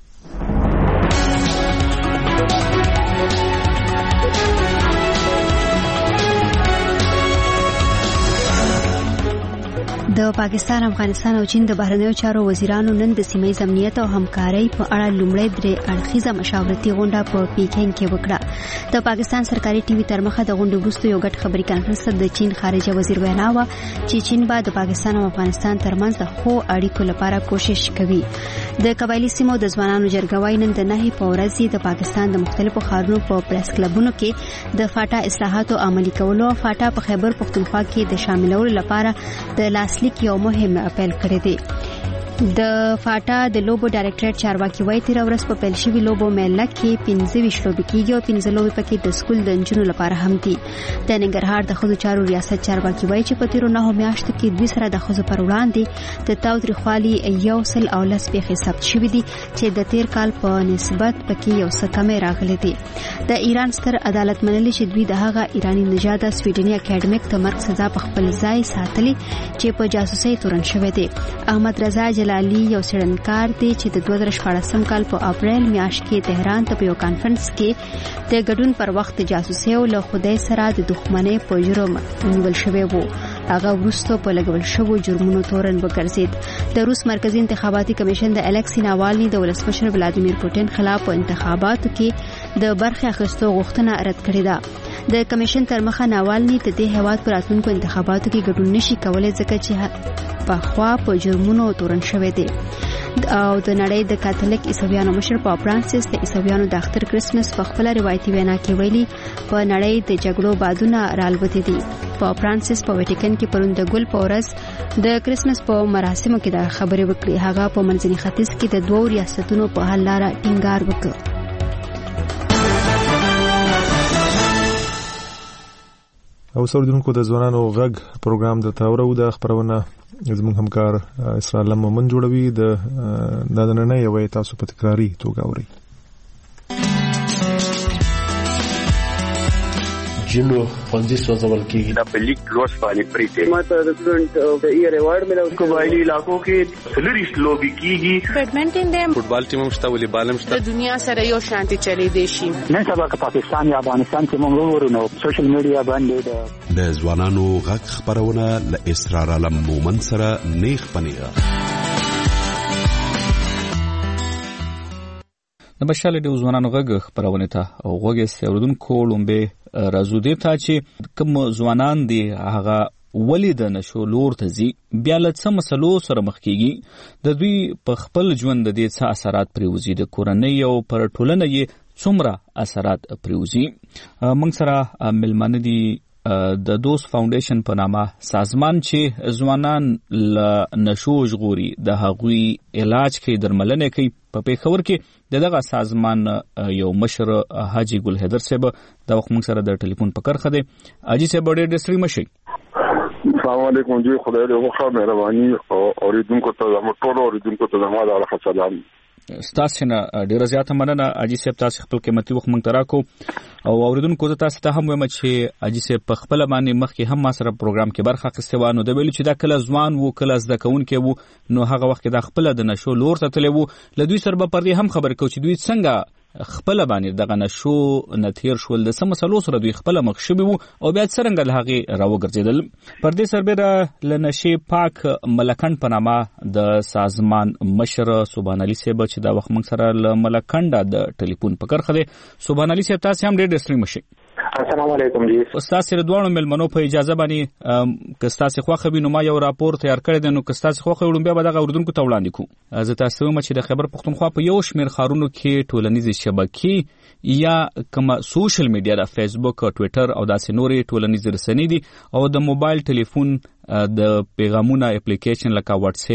د پاکستان، افغانستان او چین د بهرنیو چارو وزیرانو نن د سیمې امنیت او همکارۍ په اړه لومړی درې اړخیزه مشاورتي غونډه په پیکینګ کې وکړه. د پاکستان سرکاري ټي وي تر مخه د غونډې وروسته یو غټ خبري کانفرنس د چین خارجه وزیر وینا و چې چین به د پاکستان او افغانستان ترمنځ د ښو اړیکو لپاره کوشش کوي. د قبایلی سیمو د ځوانانو جرګوي نن د نهي په ورځ د پاکستان د مختلفو ښارونو په پریس کلبونو کې د فاټا اصلاحاتو عملي کولو او فاټا په خیبر پختونخوا کې د شاملولو لپاره د لاسلیک یو مهم اپیل کړی دی. د فاټا د لوبو ډایریکټر چارواکي وایي تیر ورځ په پیل شوي لوبو میله کې پنځه ویشت لوبې کېږي او پنځه لوبې پکې د سکول د نجونو لپاره هم دي. د ننګرهار د ښځو چارو ریاست چارواکي وایي چې په تیرو نهو میاشتو کې دوی سره د ښځو پر وړاندې د تاوتریخوالي یو سل او لس پیښې ثبت شوي دي چې د تیر کال په نسبت پکې یو څه کمې راغلي دي. د ایران ستر عدالت منلي چې دوی د هغه ایرانی نژاده سویډني اکیډمیک ته مرګ سزا په خپل ځای ساتلي چې په جاسوسۍ تورن شوی دی. احمد رضا جلالی یو سړنکار دی چې د دوه زره شپاړسم کال په اپریل میاشت کې تهران ته په یو کانفرنس کې د ګډون پر وخت جاسوسۍ او له خدای سره د دښمنۍ په جرم نیول شوی وو. هغه وروسته په لګول شوو جرمونو تورن وګرځید. د روس مرکزی انتخاباتي کمیشن د الکسی ناوالني د ولسمشر ولادیمیر پوتین خلاف په انتخاباتو کې د برخې اخیستو غوښتنه رد کړې ده. د کمیشن تر مخه ناوالني ته د هیواد پر راتلونکو انتخاباتو کې ګډون نشي کولای ځکه چې په خوا په جرمونو تورن شوی دی. او د نړۍ د کاتولیک عیسویانو مشر پاپ فرانسیس د عیسویانو د اختر کرسمس په خپل روایتي وینا کې ویلي په نړۍ د جګړو بادونه رالوتي دي. پاپ فرانسیس په ویټیکن کې پرون د ګل په ورځ د کرسمس په مراسمو کې د خبرې وکړې. هغه په منځني ختیځ کې د دوو ریاستونو په حل لاره ټینګار وکړ. او سردونکو د ځوانانو غږ پروګرام د تاورو د خبرونه زموږ همکار اسرائیل مومن جوړوي. د د نن نه یوې تاسو په تکراری توګه اوري. جنو خوندي سوځول کېږي د پلیک لوس باندې پریته ماته د سټډنټ د ایئر ایوارډ ملو قبایلی علاقو کې سلریش لوبي کېږي. بیډمنټن د فوټبال ټیم هم شته، والیبال هم شته. د دنیا سره یو شانتي چلی دی شي. نن سبا که پاکستان یا افغانستان کې موږ ورونو سوشل میډیا باندې د ځوانانو غږ خبرونه ل اسرار علم مومن سره نیخ پنیغه. د بشاله د ځوانانو غږ خبرونه ته او غوږی سردونکو لومبه راځو دي ته چې کوم ځوانان دي هغه ولید نشو لور ته زی بیا له څه مسلو سره مخ کیږي، د دوی په خپل ژوند د دې څه اثرات پریوزي، د کورنۍ او پر ټولنه یې څومره اثرات پریوزي. موږ سره ملمنه دي د دوست فاونډیشن په نامه سازمان چې ځوانان له نشو ژغوري، د هغوی علاج کوي، درملنه کوي. په پیښور کې دغه سازمان یو مشر حاجی ګل حیدر صاحب د وخت موږ سره د ټلیفون په کرخه دی. حاجی صاحب ډېر ډېر ستړي مشي. السلام علیکم جی، خدای دې وکړه مهرباني او اوریدونکو ته زموږ ټول اوریدونکو ته زموږ د الله سلام. ستاسو نه ډیره زیاته مننه اجي صاحب، تاسو خپل قیمتي وخت مونږ تراکو او اوریدونکو ته تاسو ته هم وایم چې اجي صاحب په خپل باندې مخکې هم ما سره پروګرام کې برخه اخیستې و، نو د ویلو چې دا کله ځوان وو کله زده کوونکی وو، نو هغه وخت دا خپل د نشو لور ته تللی وو. له دوی سره به پر دې هم خبرې کوو چې دوی څنګه خپل باندې دغه نشو نتیر شول، د سم مسلو سره دوی خپل مخ شوي وو او بیا څرنګه له هغې راوګرځېدل. پر دې سربیره له نشې پاک ملکنډ په نامه د سازمان مشر سبحان علي صاحب چې دا وخت موږ سره له ملکنډه د ټلیفون په کرښه دی. سبحان علي صاحب تاسې هم ډېر ډېر ستړي مشئ. السلام علیکم جی. استاد سره دواړو ملمنو په اجازه باندې که ستاسې خوښه وي نو ما یو راپور تیار کړی دی، نو که ستاسې خوښه وي بیا به دغه اورېدونکو ته وړاندې کړو. زه تاسو ته وایم چې د خیبر پښتونخوا په یو شمېر ښارونو کې ټولنیزې شبکې یا کومه سوشل میډیا د فیسبوک، ټویټر او داسې نورې ټولنیزې رسنۍ دي او د موبایل ټلیفون د پیغامونه اپلیکیشن لکه واتس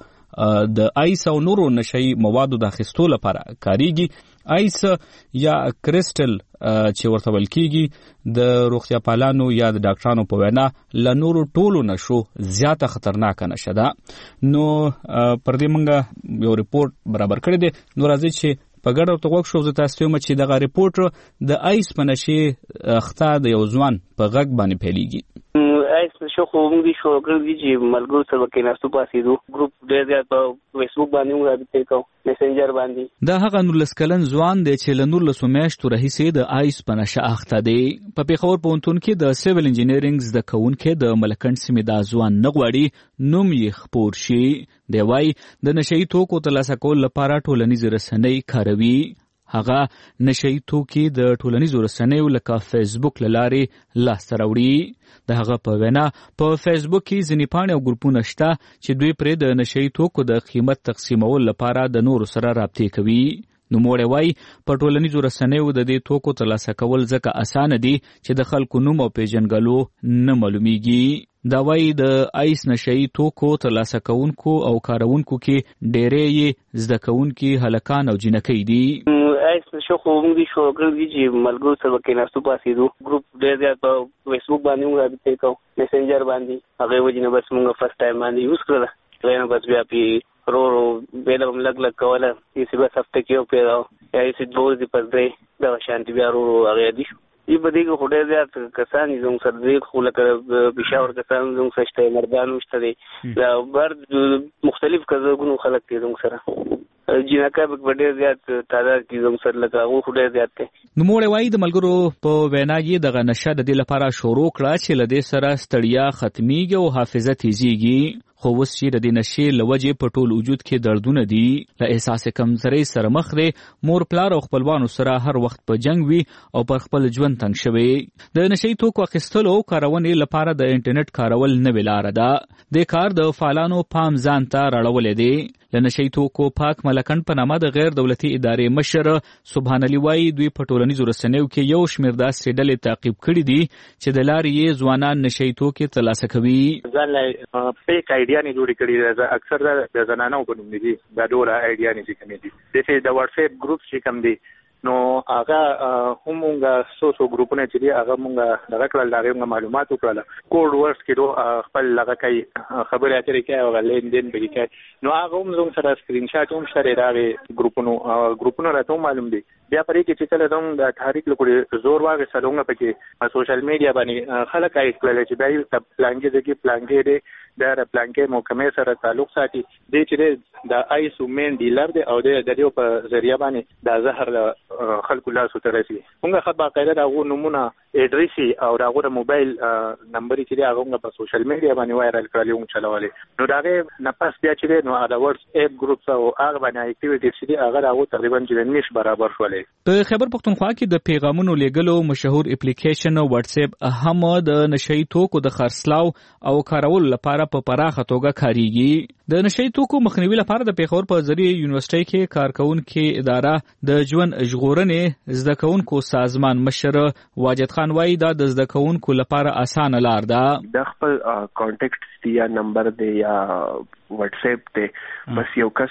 اپ د آیس او نورو نشئی موادو د اخیستو لپاره کاریږي. آیس یا کرسټل چې ورته ویل کېږي د روغتیا پالانو یا د ډاکټرانو په وینا له نورو ټولو نشو زیاته خطرناکه نشه ده. نو پر دې موږ یو ریپورټ برابر کړی دی. نو راځئ چې په ګډه ورته غوږ شو. زه تاسو ته وایم چې دغه ریپورټ د آیس په نشې اخته د یو ځوان په غږ باندې پیلېږي. آیس شو خو موږ دي شو کړی چې ملګرو سره کېناستو پاسېدو، ګروپ ډېر زیات په فیسبوک باندې موږ رابطې کوو، میسنجر باندې. دا هغه نولس کلن ځوان دی چې له نولسو میاشتو راهیسې د آیس په نشه اخته دی. په پېښور پوهنتون کې د سیول انجینرینګ زده کوونکی د ملکنډ سیمې دا ځوان نه غواړي نوم یې خپور شي. دی وایي د نشهیي توکو ترلاسه کولو لپاره ټولنیزې رسنۍ کاروي. هغه نشهیي توکي د ټولنیزو رسنیو لکه فیسبوک له لارې لاسته راوړي. د هغه په وینا په فیسبوک کې ځینې پاڼې او ګروپونه شته چې دوی پرې د نشهیي توکو د قیمت تقسیمولو لپاره د نورو سره رابطې کوي. نوموړی وایي په ټولنیزو رسنیو د دې توکو ترلاسه کول ځکه اسانه دي چې د خلکو نوم او پیژنګلو نه معلومیږي. دا وایي د آیس نشهیي توکو ترلاسه کوونکو او کارونکو کې ډېری یې زده کوونکي هلکان او جینکۍ دي. آیس شو خو موږ دي شو کړی چې ملګرو سره کېناستو پاسېدو، ګروپ ډېر زیات په فیسبوک باندې موږ رابطې کوو، میسنجر باندې. هغې وجې نه بس موږ فرسټ ټایم باندې یوز کړله، کله نه بس بیا پې رو رو بیله به م لږ لږ کوله، ایسې بس هفته کې یو پیدا یا ایسې دوه ورځې پس درې دغه شانتې بیا رو رو هغې عادي شو. ای په دې کې خو ډېر زیات کسان دي زموږ سره دی، خو لکه پېښور کسان زموږ سره شته، مردان شته دی، دا بر مختلف کزګونو خلک دي زموږ سره، جینکا په ډېر زیات تعداد کې زموږ سره لکه هغوی خو ډېر زیات دی. نوموړی وایي د ملګرو په وینا یې دغه نشه د دې لپاره شروع کړه چې له دې سره ستړیا ختمیږي او حافظه تیزیږي. خو اوس چې د دې نشې له وجې په ټول وجود کې دردونه دي، له احساس کمزورۍ سره مخ دی، مور پلار او خپلوانو سره هر وخت په جنګ وي او پر خپل ژوند تنګ شوی. د نشهیي توکو اخیستلو او کارونې لپاره د انټرنیټ کارول نوې لاره ده. دې کار د فعالانو پام ځان ته راړولی دی. له نشهیي توکو پاک ملکنډ په نامه د غیر دولتي ادارې مشر سبحان علي وایي دوی په ټولنیزو رسنیو کې یو شمېر داسې ډلې تعقیب کړي دي چې د لارې یې ځوانان نشهیي توکي ترلاسه کوي. ځان له فیک آیډیانې جوړې کړي دي، اکثر د زنانو په نوم دي، دا ډول آیډیانې چې کومې دي. داسې د واتس اپ ګروپ چې کوم دي نو هغه هم مونږ څو څو ګروپونه چې دي هغه مونږ دغه کړل، د هغې مونږ معلومات وکړل، کوډ ورډز کې خپل هغه کوي، خبرې اترې کوي، هغه لین دین پکې کوي. نو هغه هم زموږ سره سکرین شاټ هم شته د هغې ګروپونو ګروپونه راته هم معلوم دي. بیا پرې کې چې کله زموږ د تحریک له پورې زور واخیستل هغه پکې سوشل میډیا باندې خلک آیس کړل چې دا یو پلانګې ځکې پلانګې دی، دا د پلانګې محکمې سره تعلق ساتي، دی چې دی د آیسو مین ډیلر دی او د دې په ذریعه باندې دا زهر خلکو لاسو ته رسي. موږ خو باقاعده د هغو نومونه اډرسي او د هغو د موبایل نمبرې چې دی هغه موږ په سوشل میډیا باندې وایرل کړلې، موږ چلولې. نو د هغې نه پس بیا چې دی نو د واتس اپ ګروپس او هغه باندې اکټیویټیز چې دي هغه د هغو تقریبا چې نش برابر شولې. په خیبر پښتونخوا کې د پیغامونو لیږلو مشهور اپلیکیشن واتس اپ هم د نشهیي توکو د خرڅلاو او کارولو لپاره په پراخه توګه کاریږي. د نشهیي توکو مخنیوي لپاره د پېښور په ذریعه یونیورسيټي کې کارکونکو اداره د ژوند ژغورنې زده کوونکو سازمان مشر واجد خان وایي دا د زده کوونکو لپاره اسانه لار ده. د خپل کانټیکټ دی یا نمبر دی یا واتس اپ دی، بس یو کس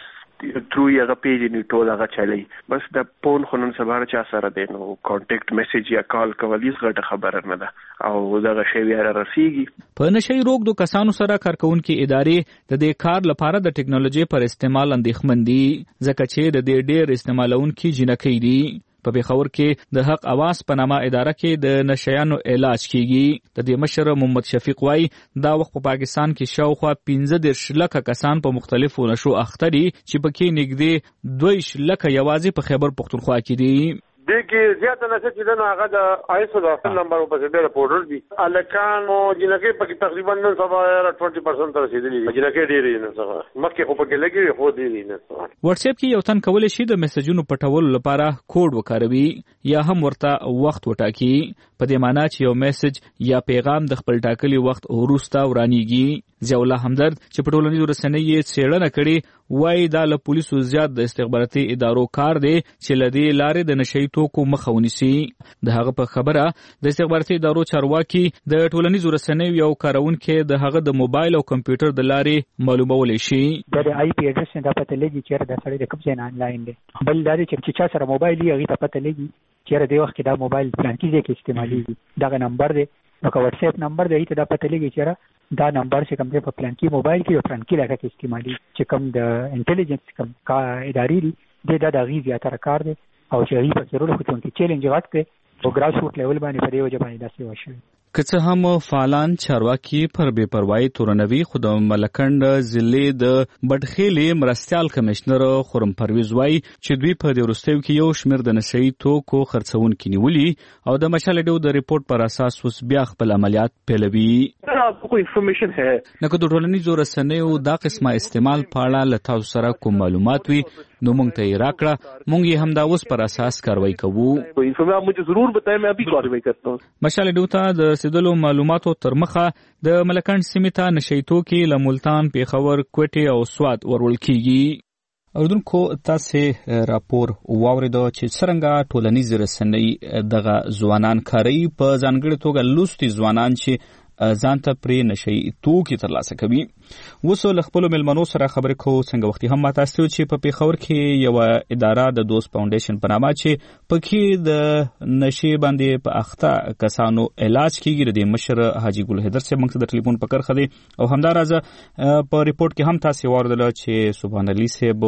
ترو یغه پیج نه ټول هغه چالي بس د فون خونن سبا چا سره دی نو کانټیکټ میسج یا کال کولی غټه خبره نه ده او دغه شی بیا رسیږي. په نشي روغ د کسانو سره کارکونکو ادارې د دې کار لپاره د ټکنالوژي پر استعمال اندېښمن دي ځکه چې د دې ډېر استعمالونکو جنکې دي. په پېښور کې د حق اواز په نامه اداره کې د نشيانو علاج کیږي. د دې مشر محمد شفیق وای دا وخت په پاکستان کې شاوخوا پنځه دېرش لکه کسان په مختلفو نشو اخته دي چې پکې نږدې دویش لکه یوازې په خیبر پختونخوا کې دي. دغه زیاته نشه چې نو هغه د آیسو د نمبر په ډېر پورټل دي الکانو جنکه په تقریبا نن سبا بیس پرسنټ رسیدلی جنکه ډېرې نه څه مکه خو په کې لګي خو دې نه. واتس اپ کې یو تن کولای شي د میسجونو پټولو لپاره کوډ وکاروي یا هم ورته وخت وټاکي په دې معنی چې یو میسج یا پیغام د خپل ټاکلي وخت وروسته ورانیږي. ضیاء الله همدرد چې په ټولنیزو رسنیو یې څېړنه کړې وایي دا له پولیسو زیات د استخباراتي ادارو کار دی چې له دې لارې د نشهیي توکو مخه ونیسي. د هغه په خبره د استخباراتي ادارو چارواکي د ټولنیزو رسنیو یو کاروونکی د هغه د موبایل او کمپیوټر د لارې معلومولی شي. د آی پی اډرس نه پته لګي چې دا سړی د کوم ځای نه آنلاین دی. بل دا چې چا سره موبایل یې هغه ته پته لګي چې د وخت کې دا موبایل پلان کې کې استعمالي دا نمبر دی نو که واتس اپ نمبر دی ته دا پته لګي چې دا نمبر چې کوم دی په پلان کې موبایل کې او پلان کې لکه کې استعمالي چې کوم د انټيليجنس کوم کا اداري دی دا د غي زیاتره کار دی او چې غي په ضرورت خو ته چیلنج غوښته او ګراس روټ لیول باندې په دې وجه باندې داسې وشي. که څه هم فعالان چارواکي پر بې پروايي تورنوي خو د ملکنډ ضلع د بټخیلې مرستیال کمشنر خرم پرویز وایي چې دوی په دې وروستیو کې یو شمېر د نشهیي توکو خرڅونکي نیولي او د مشال ډیو د ریپورت پر اساس اوس بیا خپل عملیات پیلوي. کوئی انفارمیشن ہے نو که د ټولنیزو رسنیو دا قسمه استعمال په اړه له تاسو سره کوم معلومات وي نو موږ ته یې راکړه موږ یې هم دا اوس پر اساس کاروایی کوو. انفارمیشن مجھے ضرور بتائیں میں ابھی کاروایی کرتا ہوں. مشال ډیو ته د سیدلو معلوماتو تر مخه د ملکنډ سیمې ته نشهیي توکي له ملتان پېښور کوټې او سوات ورول کیږي. اوردونکو تاسې راپور واوریدو چې څرنګه ټولنیز رسنۍ دغه ځوانان کاروي په ځانګړې توګه لوستي ځوانان چې ځان ته پرې نشهیي توکي ترلاسه کوي. اوس له خپلو مېلمنو سره خبرې کوو. څنګه وختي هم ما تاسو چې په پېښور کې یوه اداره د دوست فاونډیشن په نامه چې پکې د نشې باندې په اخته کسانو علاج کیږي د دې مشر حاجي ګل حیدر صاحب موږ ته د ټلیفون په کرښه دی او همدارازه په ریپورت کې هم تاسې واوریدله چې سبحان علي صاحب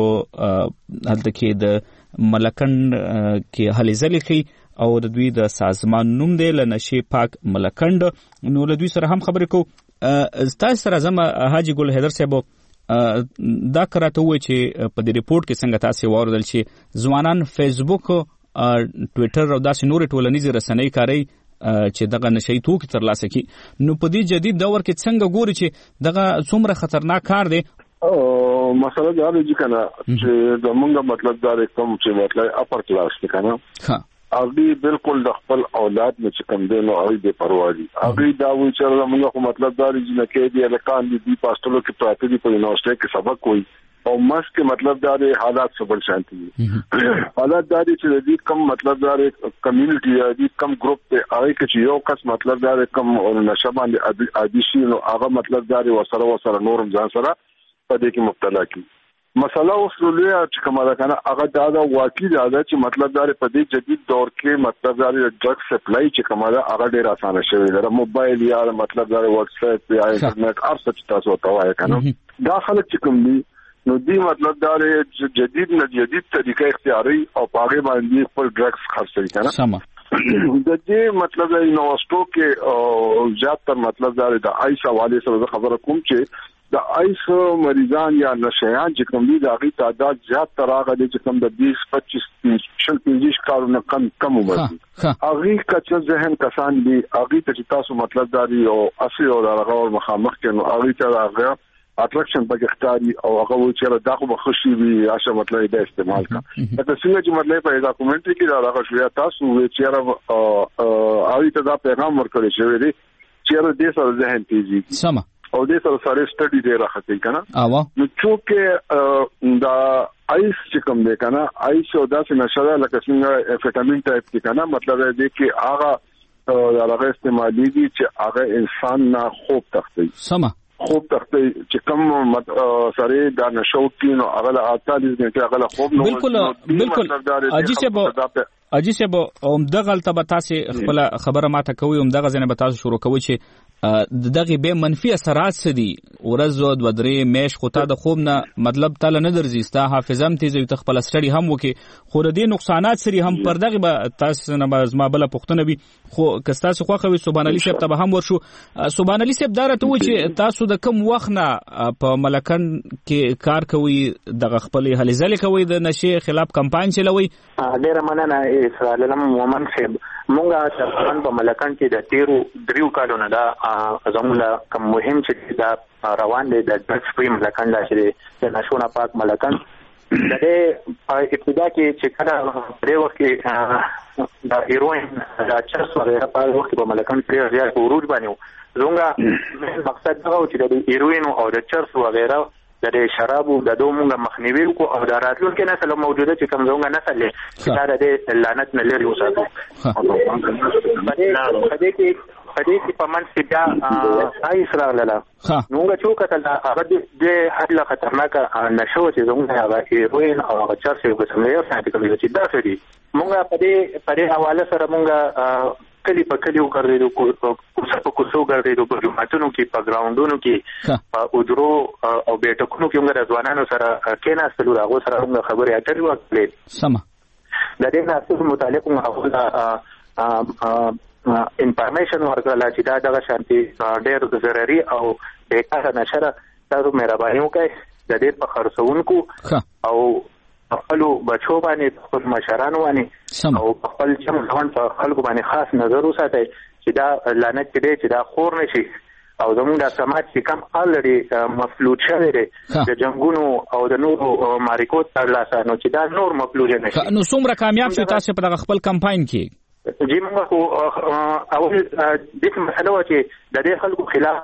هلته کې د ملکنډ کې هلې ځلې ښي او د دوی د سازمان نوم دی له نشې پاک ملکنډ. نو له دوی سره هم خبرې کوو. ستاسو سره ځم حاجي ګل حیدر صاحب دا کراته وایي چې په دې ریپورت کې څنګه تاسې واوریدل چې ځوانان فیسبوک ټویټر او داسې نورې ټولنیزې رسنۍ کاروي چې دغه نشهیي توکي ترلاسه کړي. نو په دې جدید دور کې څنګه ګوري چې دغه څومره خطرناک کار دی؟ مسله دا دی کنه چې زمونږ مطلب دا کوم چې مطلب اپر کلاس دی کنه هغه بالکل د خپل اولاد نه چې کوم دی نو هغه بې پروا دي. هغه دا وایي چې موږ خو مطلب دا دی چې کې دی الکان دي پاستولو کې پراته دي په یونیورسيټي کې سبق کوي او مس کې مطلب دا دی حالات سبل شانتي دي. حالات دا دي چې دې کم مطلب دا دی کمیونټي دی کم ګروپ ته هغه کې یو کس مطلب دا دی کم نشه باندې عادي شي نو هغه مطلب دا دی وسره وسره نورم ځان سره په دې کې مبتلا کی. مسله اصولي چې کومه ده کنه هغه دا دا واقعي دا چې مطلب دا په دې جدید دور کې مطلب دا ډرګ سپلای چې کومه ده هغه ډیر اسانه شوی ده. موبایل یا مطلب دا واتس اپ یا انټرنیټ هر څه چې تاسو ته وایي کنه دا خلک چې کوم دي نو دی مطلب دا جدید نه جدید طریقې اختیاري او پاګې باندې خپل ډرګز خرڅوي کنه. سم د دې مطلب دا یونیورسيټو کې زیاتره مطلب دا د آیس حواله سره خبره کوم چې د آیس مریضان یا نشیان چې کوم دي د هغه تعداد زیات تر هغه دي چې کوم د بیس پچیس شل پنځه کارونه کم کم عمر دي. هغه کچ ذهن کسان دي هغه ته تاسو مطلب داري او اصلي او هغه مخامخ کینو هغه ته هغه اټریکشن پکې ختاري او هغه و چې دا خو بخښي وي اشه مطلب دا استعمال کا دا څنګه چې مطلب په ډاکومنټري کې دا راغلی شو تاسو و چې هغه ته دا پیغام ورکړی شوی دی چې دې سره ذهن تیزي سم او دې سره سره سټډي دی راخته کنه نو چې دا آیس چې کوم دی کنه آیس او داسې نشه لکه څنګه وټامین ټایپ دی کنه مطلب دې کې هغه هغه استعمالي دي چې هغه انسان نه خوب تخته سم خوب تخته چې کوم سره دا نشو کینو هغه اړتالیس غنټه هغه خوب نو بالکل بالکل اجي چې اجي چې هم دغه تل تاسو خپل خبره ماته کوي هم دغه ځنه به تاسو شروع کوي چې دغه به منفي اثرات سدي ورځ د ودرې میش خو ته د خوب نه مطلب تل نه درځي ستا حافظه هم تیزه ته خپل سټډي هم وکي خو د دې نقصانات سری هم پر دغه به تاسو نه زما بل پښتنه وي خو که تاسو خو خوي سبحان الله صاحب ته هم ورشو سبحان الله صاحب دارته و چې تاسو د کم وخت نه په ملکن کې کار کوي دغه خپل هلي ځل کوي د نشه خلاف کمپاین چلوي ډیر مننه اسرائیل مومن صاحب مونږه تقریبا په ملکن کې د تیرو دریو کالو نه دا زموږ کوم مهم چې دا روان دي د ډرګ فری ملکن دا چې د نشونه پاک ملکن د دې ابتدا کې چې کله پرې وخت کې د هیروین د چرس وغیرہ په وخت کې په ملکن پرې زیات ورود باندې زموږ مقصد دا و چې د هیروین او د چرس وغیرہ د شرابو د دومره مخنیوي کو او د راتلونکو نسل موجوده چې کوم زموږ نسل چې د لعنت نه لري وساتو په دې کې په دې کې په من چې دا ساينس راغله نو چې وکړه هغه د حد له خطرناک نشو چې زموږ هغه هیروین او هغه چرس په سمې ساتي کوي چې دا څه دي مونږه په دې په دې حواله سره مونږه کلی په کلی وګرځیدو کوڅه په کوڅو ګرځیدو په جماعتونو کې په ګراوندونو کې په اجرو او بیٹکونو کې موږ د ځوانانو سره کېناستلو هغه سره موږ خبرې اترې وکړې سم د دې ناسو متعلق هغه انفارمیشن ورکړل چې دا دغه شانتي ډېر ضروري او بیکاره نشره تاسو مهرباني وکړئ د دې په خرڅونکو او خپل بچو باندې خپل مشرانو باندې او خپل چې ځوان په خلکو باندې خاص نظر وساتئ چې دا لعنت دې چې دا خور نشي او زموږ د سماج چې کم الریډي مفلوج شوی دی د جنگونو او د نورو ماریکو تر لاسه نو چې دا نور مفلوج نشي نو څومره کامیاب شو تاسو په دغه خپل کمپاین کې جی موږ خو اول د دې مسله و چې د دې خلکو خلاف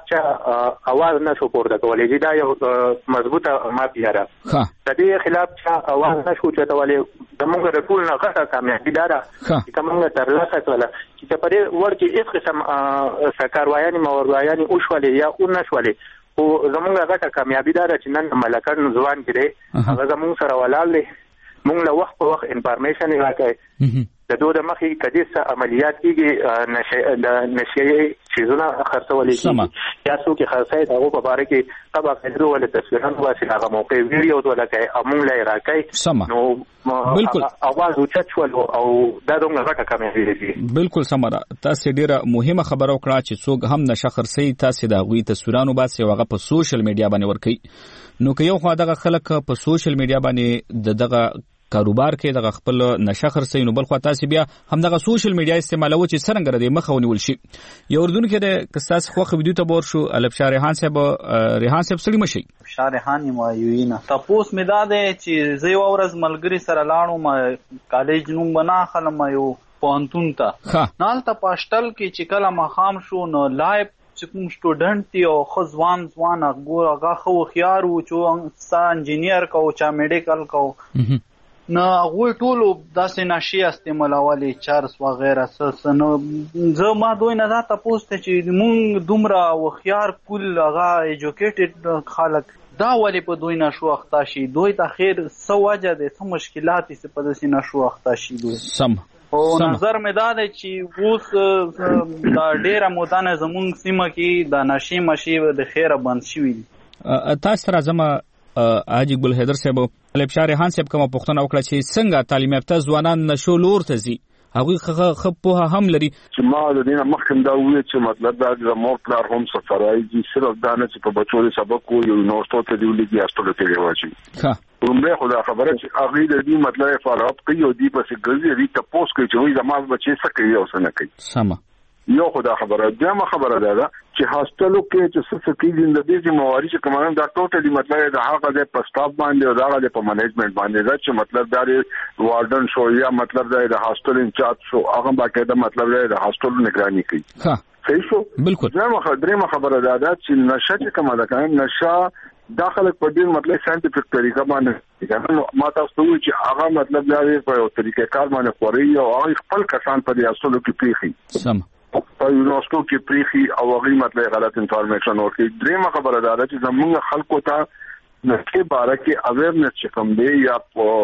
چې اواز نه شو پورته کولای چې دا یو مضبوطه مافیا ده د دې خلاف چې اواز نه شو چتولای د موږ د ټول نه غټه کامیابی ده چې کومه تر لاسه کړل چې په دې ورته هیڅ قسم سکاروایاني موروایاني او شولې یا او نشولې او زموږ غټه کامیابی ده چې نن ملکان ځوان کړي هغه زموږ سره ولاړ دي موږ له وخت په وخت انفارمیشن راکړي د دوه د مخې کديسه عملیات کیږي نشه د نشه چیزونه خرڅول کیږي یا څو کې خرڅای هغه په اړه کې طبعا کډرو ول تصویرونه واسي هغه موقع ویډیو ولکه امون لای راکای نو بالکل اواز اوچت شول او دا دومره غټه کامیابی دي بالکل سمره تاسو ډیره مهمه خبره وکړه چې څوک هم نشه خرڅي تاسو د غوي تصویرانو باسي هغه په سوشل میډیا باندې ورکي نو که یو خو دغه خلک په سوشل میډیا باندې دغه کاروبار کې دغه خپل نشه خرڅي نو بل خو تاسو بیا هم دغه سوشل میډیا استعمالو چې څنګه ردی مخه ونیول شي یو اردن کې د کساس خو خو ویډیو ته بور شو الف شارحان صاحب ریحان صاحب سړي مشي شارحان مو یوینا تاسو مې دا ده چې زه ورځ ملګری سره لاړم ما کالج نوم بنا خلم یو پونتون ته نال ته پاشتل کې چې کله مخام شو نو لایب چې کوم سټوډنټ دی او خزوان ځوان هغه هغه خو خيار وو چې سا انجینیر کو چا میډیکل کو نه هغه ټول داسې نشي استعمالولي چارس وغیرہ څه نو زه ما دوی نه دا تاسو ته چې مونږ دومره وخيار کول هغه ایجوکیټډ خلک دا ولې په دوی نشو اختا شي دوی ته خیر څه وجه ده څه مشکلات څه په داسې نشو اختا شي دوی سم او نظر مې دا دی چې اوس دا ډیره مودانه زمونږ سیمه کې دا نشي مشي د خیره بند شوی تاسو راځم حاجی ګل حیدر صاحب الف شارحان صاحب کومه پوښتنه وکړه چې څنګه تعلیم یافته ځوانان نشو لور ته ځي هغه خپه هم لري چې ما د دې مخکې دا وی چې مطلب دا د مور پلار هم سفرای دي صرف دا نه چې په بچو سبق کوي نو ستو ته دی لګي استول ته راوځي ها رومبه خدا خبره چې هغه د دې مطلب فالو اپ کوي او دی پس ګرځي ری تاسو کوي چې وي زموږ بچي څه کوي او څه نه کوي سم یو خدا خبره ده ما خبره ده چې هاستلو کې چې څه څه کیږي د دې مواري چې کومه دا ټوټلی مطلب دا هغه د پستاپ باندې او دا د په منیجمنت باندې دا چې مطلب دا وارډن شو یا مطلب دا د هاستل انچارج شو هغه باقاعده مطلب دا د هاستل نگرانی کوي ها صحیح شو بالکل دا ما خبره ده دا چې نشه چې کومه ده کنه نشه داخله په دې مطلب ساينټیفیک طریقه باندې نو ما تاسو ته چې هغه مطلب دا په طریقې کار باندې خوري او هغه خپل کسان په دې اصلو کې پیخي سم په یونیورسيټو کې پریخي او هغه مطلب غلط انفارمیشن ورکړي. درېمه خبره ده چې زموږ خلکو ته نسخه باره کې اویرنس چې کوم دی یا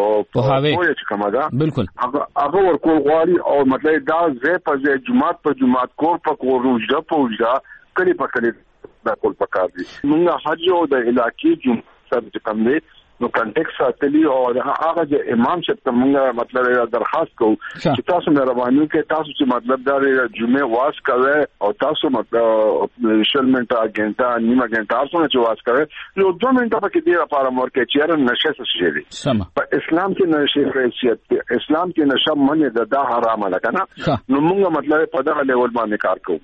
په هغه چې کوم ده بالکل هغه ورکول غواړي او مطلب دا زه په ځای جمعات په جمعات کور په کور روزه په روزه کلی په کلی دا کول پکار دي. موږ حج او د علاقې جمعات چې کوم دی نو کنټیکس ساتلی او هغه د امام شپ موږ مطلب درخواست کوو چې تاسو مهرباني وکړئ تاسو چې مطلب دا جمعه واس کوي او تاسو مطلب شل منټه غنټه نیمه غنټه تاسو نه چې واس کوي یو دوه منټه پکې دی لپاره مورکه چې نشه څه شي په اسلام کې نشه حیثیت اسلام کې نشه منې د دا حرام نه کنه نو موږ مطلب په دغه لیول باندې کار کوو.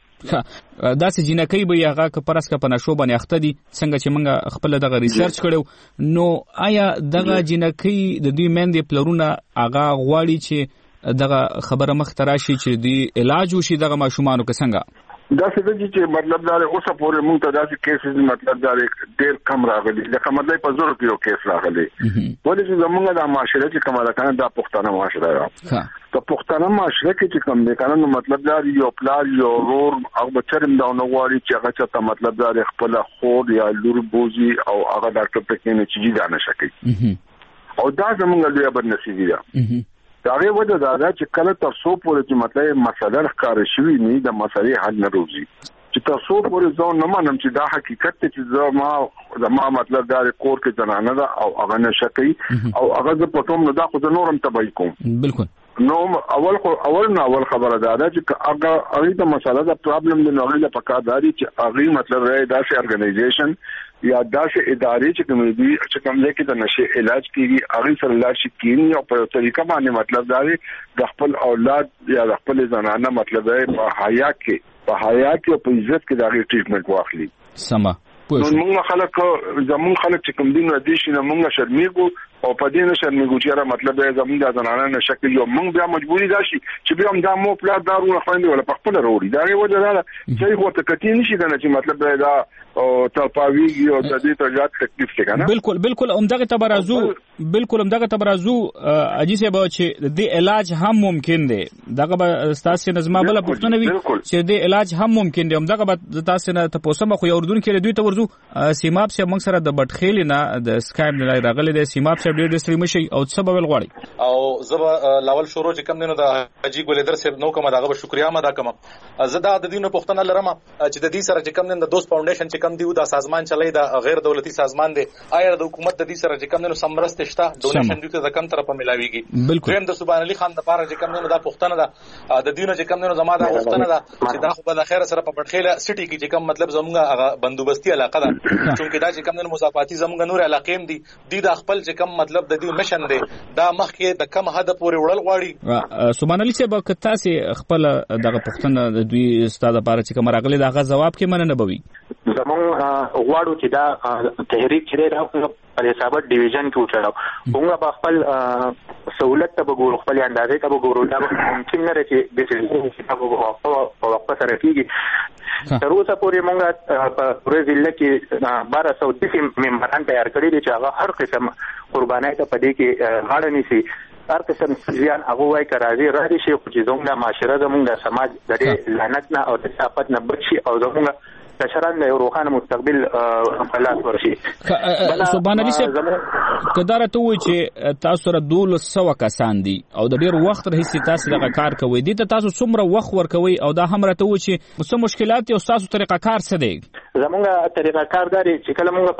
دا چې جنکې به هغه که پرس کا پناشو باندې اخته دي څنګه چې موږ خپل دغه ریسرچ کړو نو آیا دغه جنکې د دوی مندې پلرونه هغه غواړي چې دغه خبره مخ تراشي چې دی علاج وشي دغه ماشومانو که څنګه دا څه دي چې مطلب دا اوسه پورې موږ ته داسې کیسز مطلب دا ډېر کم راغلي لکه مطلب په زور کې یو کیس راغلی ولې چې زموږ د معاشره چې کومه ده کنه دا پښتانه معاشره ده ته پښتانه معاشره کې چې کوم دی کنه نو مطلب دا یو پلار یو ورور او بچرم دا نو غواړي چې هغه ته مطلب دا خپل خور یا لور بوزي او هغه ډاکټر ته کې نه چې دا نشه کوي او دا زموږ لوی بدنصیبي ده. دا غي وجه دا چې کله تاسو پورې چې مطلب مسله ښکار شوی نه د مسلې حل نه روزي چې تاسو پورې ځو نه مانم چې دا حقیقت چې زما زما مطلب دا کور کې جنانه ده او هغه نشه کوي او هغه په توم نه دا خو نورم تبعی کوم بالکل نو اول خو اول نه اول خبره ده چې هغه هغه د مسله دا پرابلم د نوغله پکاداري چې هغه مطلب راي داسې ارګنایزیشن یا داسې ادارې چې کوم دي چې کوم دي کې د نشه علاج کیږي هغه سره علاج کیږي او په طریقه باندې مطلب دا دی د خپل اولاد یا د خپل زنانه مطلب دی په حیا کې په حیا کې او په عزت کې دا ټریټمنټ واخلي. سما نو موږ خلک زموږ خلک چې کوم دین ردی شي نو موږ شرمېږو او په دې نه شرمېږو چې را مطلب دی زموږ د زنانه نه شکل یو موږ بیا مجبوري دا شي چې بیا هم دا مو پلا دارونه خويندې ولا په خپل وروړي دا یو وجه ده چې خو ته کتی نشي دا چې مطلب دی دا او تلپاویږي او د دې ترجات تکلیف څه کنه بالکل بالکل همدغه تبرازو بالکل همدغه تبرازو اجي سه به چې د علاج هم ممکن دی دغه به تاسو نظم بل پښتنه وي چې د علاج هم ممکن دی همدغه به تاسو نه تاسو مخ یو اردن کې دوی ته ورزو سیماب سه موږ سره د بټخیل نه د سکایپ نه راغلي د سیماب سه ډېر ډېر مشي او څه به غواړي او زه لاول شروع چې کم دینو د حاجی ګولدر صاحب نو کوم دغه شکریا مدا کوم زه د دینو پښتنه لرم چې د دې سره چې کم دین د دوست فاونډیشن کم دی دا سازمان چلای دا غیر دولتي سازمان دی آیا د حکومت د دې سره چې کم نو سمرست شته ډونیشن دوی ته د کم طرفه ملاويږي دویم د سبحان علي خان د پاره چې کم نو دا پښتنه ده د دینو چې کم نو زما دا پښتنه ده چې دا خو په خیر سره په پټخیله سټي کې چې کم مطلب زموږه هغه بندوبستي علاقه ده چونکه دا چې کم نو مضافاتي زموږه نور علاقې دي د د خپل چې کم مطلب د دې مشن دی دا مخکې د کم حد پورې وړل غواړي. سبحان علي صاحب کته سي خپل دغه پښتنه د دوی استاد لپاره چې کوم راغلي دا جواب کې مننه بوي زمون غواړو چې دا تحریک چې دا په حساب ډیویژن کې وچړو موږ په خپل سہولت ته وګورو خپل اندازې ته وګورو دا ممکن نه رچې د څه په وخت سره کېږي تر اوسه پورې موږ په پوره ضلع کې بارہ سو دسیم ممبران تیار کړي دي چې هغه هر قسم قربانای ته پدې کې غاړه نیسي هر قسم ځان هغه وای کراځي را دي شي چې زموږه معاشره زموږه سماج د دې لعنت نه او د صفات نه بچي او زموږه کشران له روخانه مستقبل خلاص ورشي. سبحان الله صاحب کدار ته وای چې تاسو سره دول سو کسان دي او د ډیر وخت راهیسې تاسو دغه کار کوي دي ته تاسو څومره وخت ورکوي او دا هم راته وای چې څه مشکلات او تاسو طریقه کار څه دی زمونږه طریقه کار داري چې کله موږ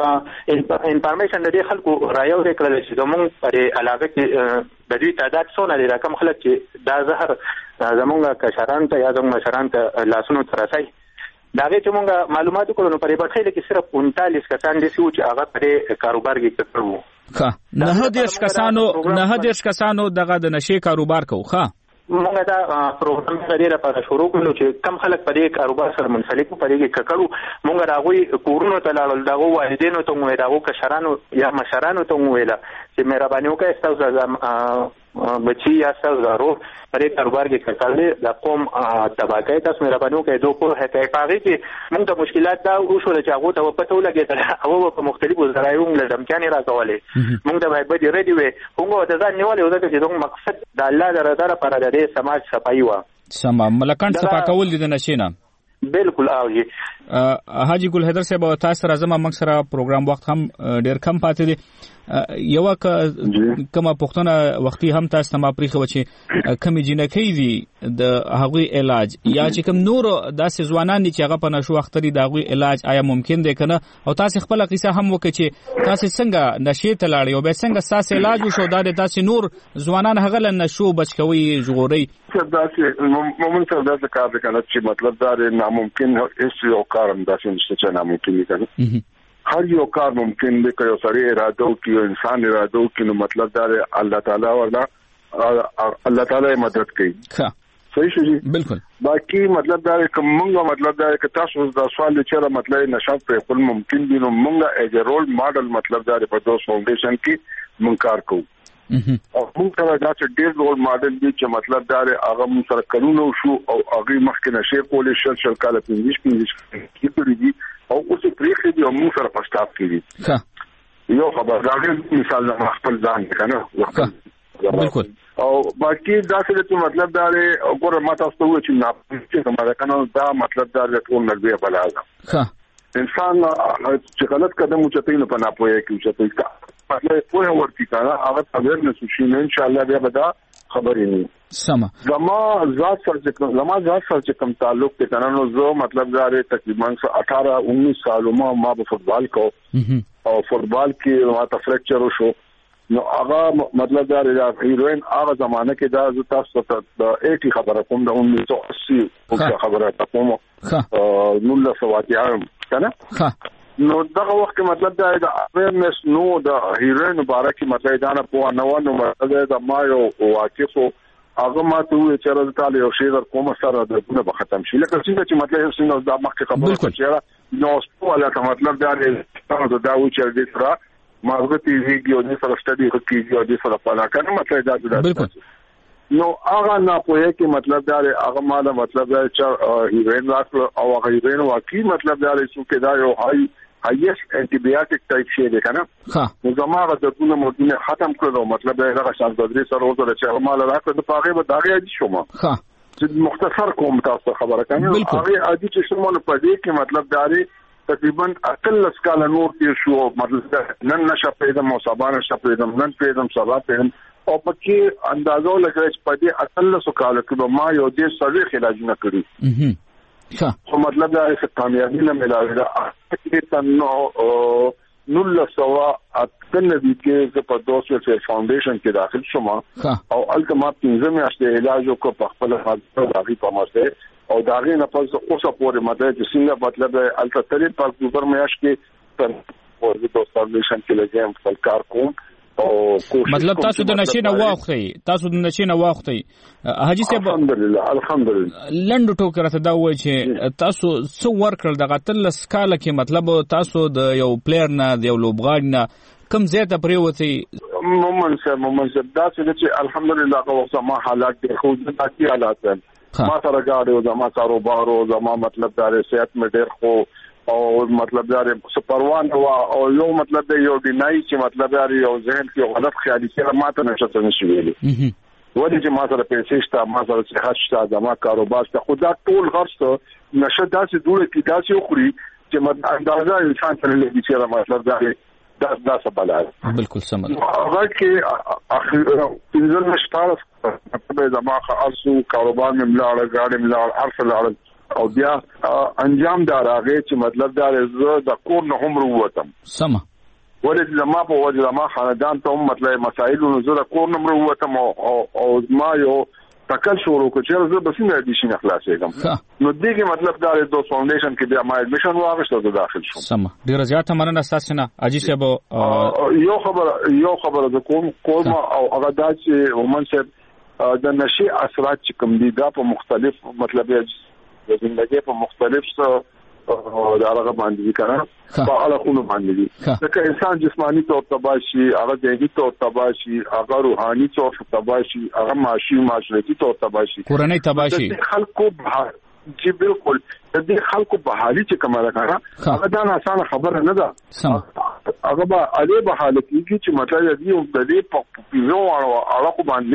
په انفارمیشن د دې خلکو رايو وکړل چې زمونږ پر علاقه کې د دې تعداد څونه لري کوم خلک چې دا زهر زمونږه کشران ته یا زمونږ مشران ته لاسونو ترسای دا غي چې مونږه معلومات کړو نو پرې بټخیل کې صرف پنځه کسان دي چې هغه په کاروبار کې کړو ښه نه هدیش کسانو نه هدیش کسانو دغه د نشي کاروبار کوي ښه موږ دا پروګرام غوډه لپاره شروع کړو چې کم خلک په دې کاروبار سره منسلک په دې کې کړو موږ راغوي کورونو ته لاړل دغه والدینو ته مو دغه کشرانو یا مشرانو ته مو ویل چې مهرباني وکړئ تاسو بچی یا سازارو پرې کاروبار کې کړل د قوم تباکای تاسو مهرباني وکړئ دوه په حقایقي کې موږ د مشکلات دا وشو چې هغه ته پته ولګېدل او په مختلفو ذرایعو له دمکانې راکولې موږ د وای بده ردی وې موږ ته ځان نیولې و چې دوه مقصد د الله د رضا لپاره د سماج صفایي و سم ملکان صفا کول دي د نشینه بالکل اوږي حاجی ګل حیدر صاحب تاسو راځم موږ سره پروګرام وخت هم ډیر کم پاتې دي یو کومه پښتنه وختي هم تاسو ما پریخو چې کمی جنکې دي د هغوی علاج یا چې کوم نور داسې ځوانان چې هغه په نشو اختري د هغوی علاج آیا ممکن دی کنه او تاسو خپل قصه هم وکړي چې تاسو څنګه نشې ته لاړی او به څنګه تاسو علاج وشو دا تاسو نور ځوانان هغه له نشو بچ کوي ژغوري داسې مومن سره داسې کار دی کنه چې مطلب دا ناممکن هیڅ یو کارم داسې نشته چې ناممکن دی کنه هر یو کار ممکن دی که یو سړی اراده وکړي یو انسان اراده وکړي نو مطلب دا دی الله تعالی ورله الله تعالی مدد کوي صحیح شو جی بالکل باقي مطلب دا کوم موږ مطلب دا که تاسو دا سوال چې مطلب نشاط په خپل ممکن دي نو موږ ایز ا رول ماډل مطلب دا په دوس فاونډیشن کې موږ کار کوو او موږ سره دا چې ډېر رول ماډل دي چې مطلب دا هغه موږ سره کلونو شو او هغه مخکې نشي کولای شل شل کاله پنځه پنځه کېږي دي او اوس پرېخې دي او موږ سره په سټاپ کې دي یو خبر دا مثال نه خپل ځان کنه بالکل او باقي دا څه مطلب دا وګوره ما تاسو ته وایي چې نه چې ما کنه دا مطلب دا ټول نړۍ بلازه ښه انسان چې غلط قدم اوچتوي نو په ناپوهه کې اوچتوي مطلب په ورتي کنه هغه اویرنس شي نه ان شاء الله بیا به دا خبرې نه سم زما ذات سره کوم زما ذات سره کوم تعلق ته کنه نو زه مطلب دا تقریبا اٹھارہ انیس سالو ما ما په فوتبال کو او فوتبال کې ما ته فریکچر وشو نو هغه مطلب دا هیروین هغه زمانه کې دا زه تاسو ته د اسی خبره کوم د انیس سو اسی او خبره کوم نو له سواتیام کنه نو دغه وخت مطلب دا د اویرنس نو د هیروین مبارکي مطلب دا نه په نو نو مطلب دا ما یو واقعو هغه ما ته وی چې راځه تعالی یو شی در کوم سره د دنیا به ختم شي لکه څنګه چې مطلب څنګه دا مخکې خبره چې نو سپوله ته مطلب دا دی تاسو دا و چې د سره ماغتی ویږي او د سره سټډي کوي او د سره پالا کنه مطلب دا دی نو هغه نه پوهه کې مطلب دا هغه ماده مطلب دا چې هیروین راځي او هغه هیروین واقعي مطلب دا چې دا یو هاي هایست انټي بایوټیک ټایپ شی دی کنه نو زموږ د ټول مودونه ختم کړو مطلب دا هغه شان بدري سره وځل چې مال راکړه د پاغه به داغه دي شوم ها چې مختصر کوم تاسو خبره کوي هغه عادي چې شوم نو پدې کې مطلب دا دی تقریبا اقل اسکاله نور تیر شو مطلب نن نشه پیدا مو سبانه شه پیدا نن پیدا سبا پیدا او پکې اندازو لګی چې پدې اقل اسکاله کې ما یو دې سړي علاج نه کړی خو مطلب دا چې کامیابی نه ملاوي دا چې تنو نول سوا اتن دي کې په دوسر چې فاونډیشن کې داخل شوم او الټیمیټ پنځه میاشتې علاج کو په خپل حاضر داغي په مرسته او داغي نه پس اوسه پورې ماده چې څنګه مطلب الټا تلې په اکتوبر میاشت کې په دوسر فاونډیشن کې لګم خپل کار کوم مطلب تاسو د نشي نه واخی تاسو د نشي نه واخی حاجی صاحب الحمدلله الحمدلله لند ټوکر ته دا وای چې تاسو څو ورکړل دغه تل سکاله کې مطلب تاسو د یو پلیئر نه د یو لوبغاړي نه کم زیاته پریوتی مومن سره مومن سره دا چې الحمدلله هغه وخت ما حالات د خو د تاکي حالات ما سره غاړو زما کاروبار او زما مطلب دا صحت مې ډېر خو او مطلب دا سپروان او یو مطلب دا یو ډینای چې مطلب دا یو ذهن کې غلط خیالي سره ماته نشته نشي ویلي ولې چې ما سره پیسې شته ما سره صحت شته زما کاروبار شته خو دا ټول غرض نشه داسې دوړه کې داسې خوري چې اندازه انسان سره لګي چې مطلب دا دا دا څه بلای بالکل سم هغه کې اخر پنځه شپږ مطلب زما خاصو کاروبار مې ملاړ غاړي ملاړ ارسل لاړ او بیا انجام دار هغه چې مطلب دا زه د کور نه هم وروتم سم ولې زما په وجه زما خاندان ته هم مطلب مسائل نو زه د کور نه وروتم او او ما یو تکل شروع کړ چې زه بس نه دي شي نه خلاصېږم نو دغه مطلب دا د دوس فاونډیشن کې بیا ما اډمیشن واغښته د داخل شوم سم ډیر زیاته مننه تاسو نه اجي صاحب یو خبر یو خبر د کوم کوم او هغه دا چې ومن صاحب د نشي اثرات چې کوم دي دا په مختلف مطلب د زندګۍ په مختلف څه دا هغه باندې کړه په اړه خو باندې دي چې انسان جسمانی طور تباشي هغه ذهني طور تباشي هغه روحاني طور تباشي هغه معاشي معاشرتي طور تباشي کورنۍ تباشي خلکو چې بالکل د دې خلکو بحالي چې کومه راغله هغه دا آسان خبره نه ده هغه به علي به حالت کیږي چې مطلب دی د دې په پیژو اړه باندې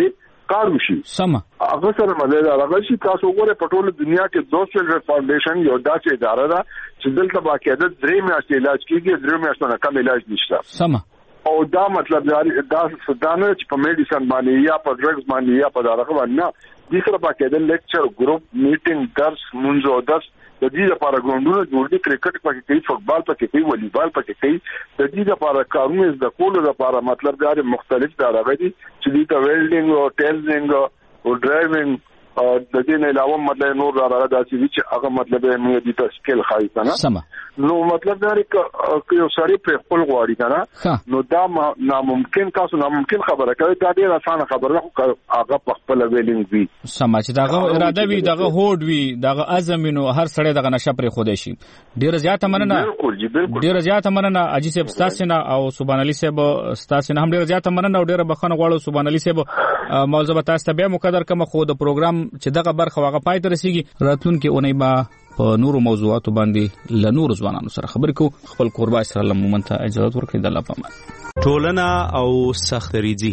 کار وشي سم هغه سره مدد راغلی شي. تاسو وګورئ په ټول دنیا کې دوست چلډرن فاونډیشن یو داسې اداره ده چې دلته باقاعده درې میاشتې علاج کیږي، درې میاشتو نه کم علاج نشته. سم او دا مطلب دا دا ستانه چې په میډیسن باندې یا په ډرګز باندې یا په دارغه باندې د سره باقاعده لیکچر ګروپ میټینګ درس مونږ او درس د دې لپاره ګوندونه جوړ دي، کرکټ پکې کوي، فوټبال پکې کوي، والیبال پکې کوي. د دې لپاره کارونه د کولو لپاره مطلب دا مختلف دارغه دي چې د ویلډینګ او ټیلزینګ او ډرایوینګ او د دې نه علاوه مطلب نور راغله داسې چې هغه مطلب موږ دې ته سکیل خای کنه. نو مطلب دا چې یو سړی په خپل غواړي کنه، نو دا ناممکن تاسو ناممکن خبره کوي، دا ډیره اسانه خبره ده. هغه په خپل ویلینګ وي سم چې داغه اراده وي، داغه هوډ وي، داغه عزم نو هر سړی دغه نشه پرې خوده شي. ډیره زیاته مننه، بالکل جی بالکل ډیره زیاته مننه اجي صاحب ستاسو نه او سبحان الله صاحب ستاسو نه هم ډیره زیاته مننه او ډیره بخښنه غواړم سبحان الله صاحب. موضوع تاسو ته به مقدر کوم خو د پروګرام چې دغه برخه واغه پای ته رسیږي. راتلونکي اونۍ با په نورو موضوعاتو باندې ل نور ځوانانو سره خبرې کوو. خپل قربا سره لمومن ته اجازه ورکړئ. د الله پامان. ټولنه او سختریزي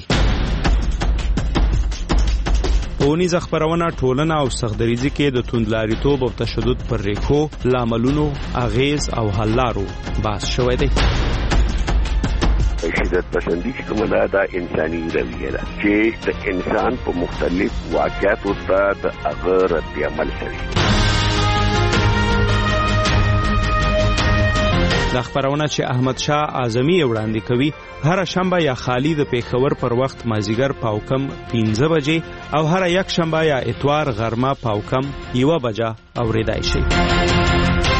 پونیز خبرونه ټولنه او سختریزي کې د توندلاریتوب او تشدد پر ریکو لاملونو اغیز او حل لارو بحث شوی دی. شدت پسندی چې کومه دا انساني رویه ده چې د انسان په مختلف واقعاتو ته د هغه رد عمل کوي. د خبرونه چې احمد شاه اعظمي وړاندې کوي هر شنبه یا خالی د پیښور پر وخت مازیګر پاوکم پنځه بجې او هر یک شنبه یا اتوار غرمه پاوکم یو بجه اوریدای شي.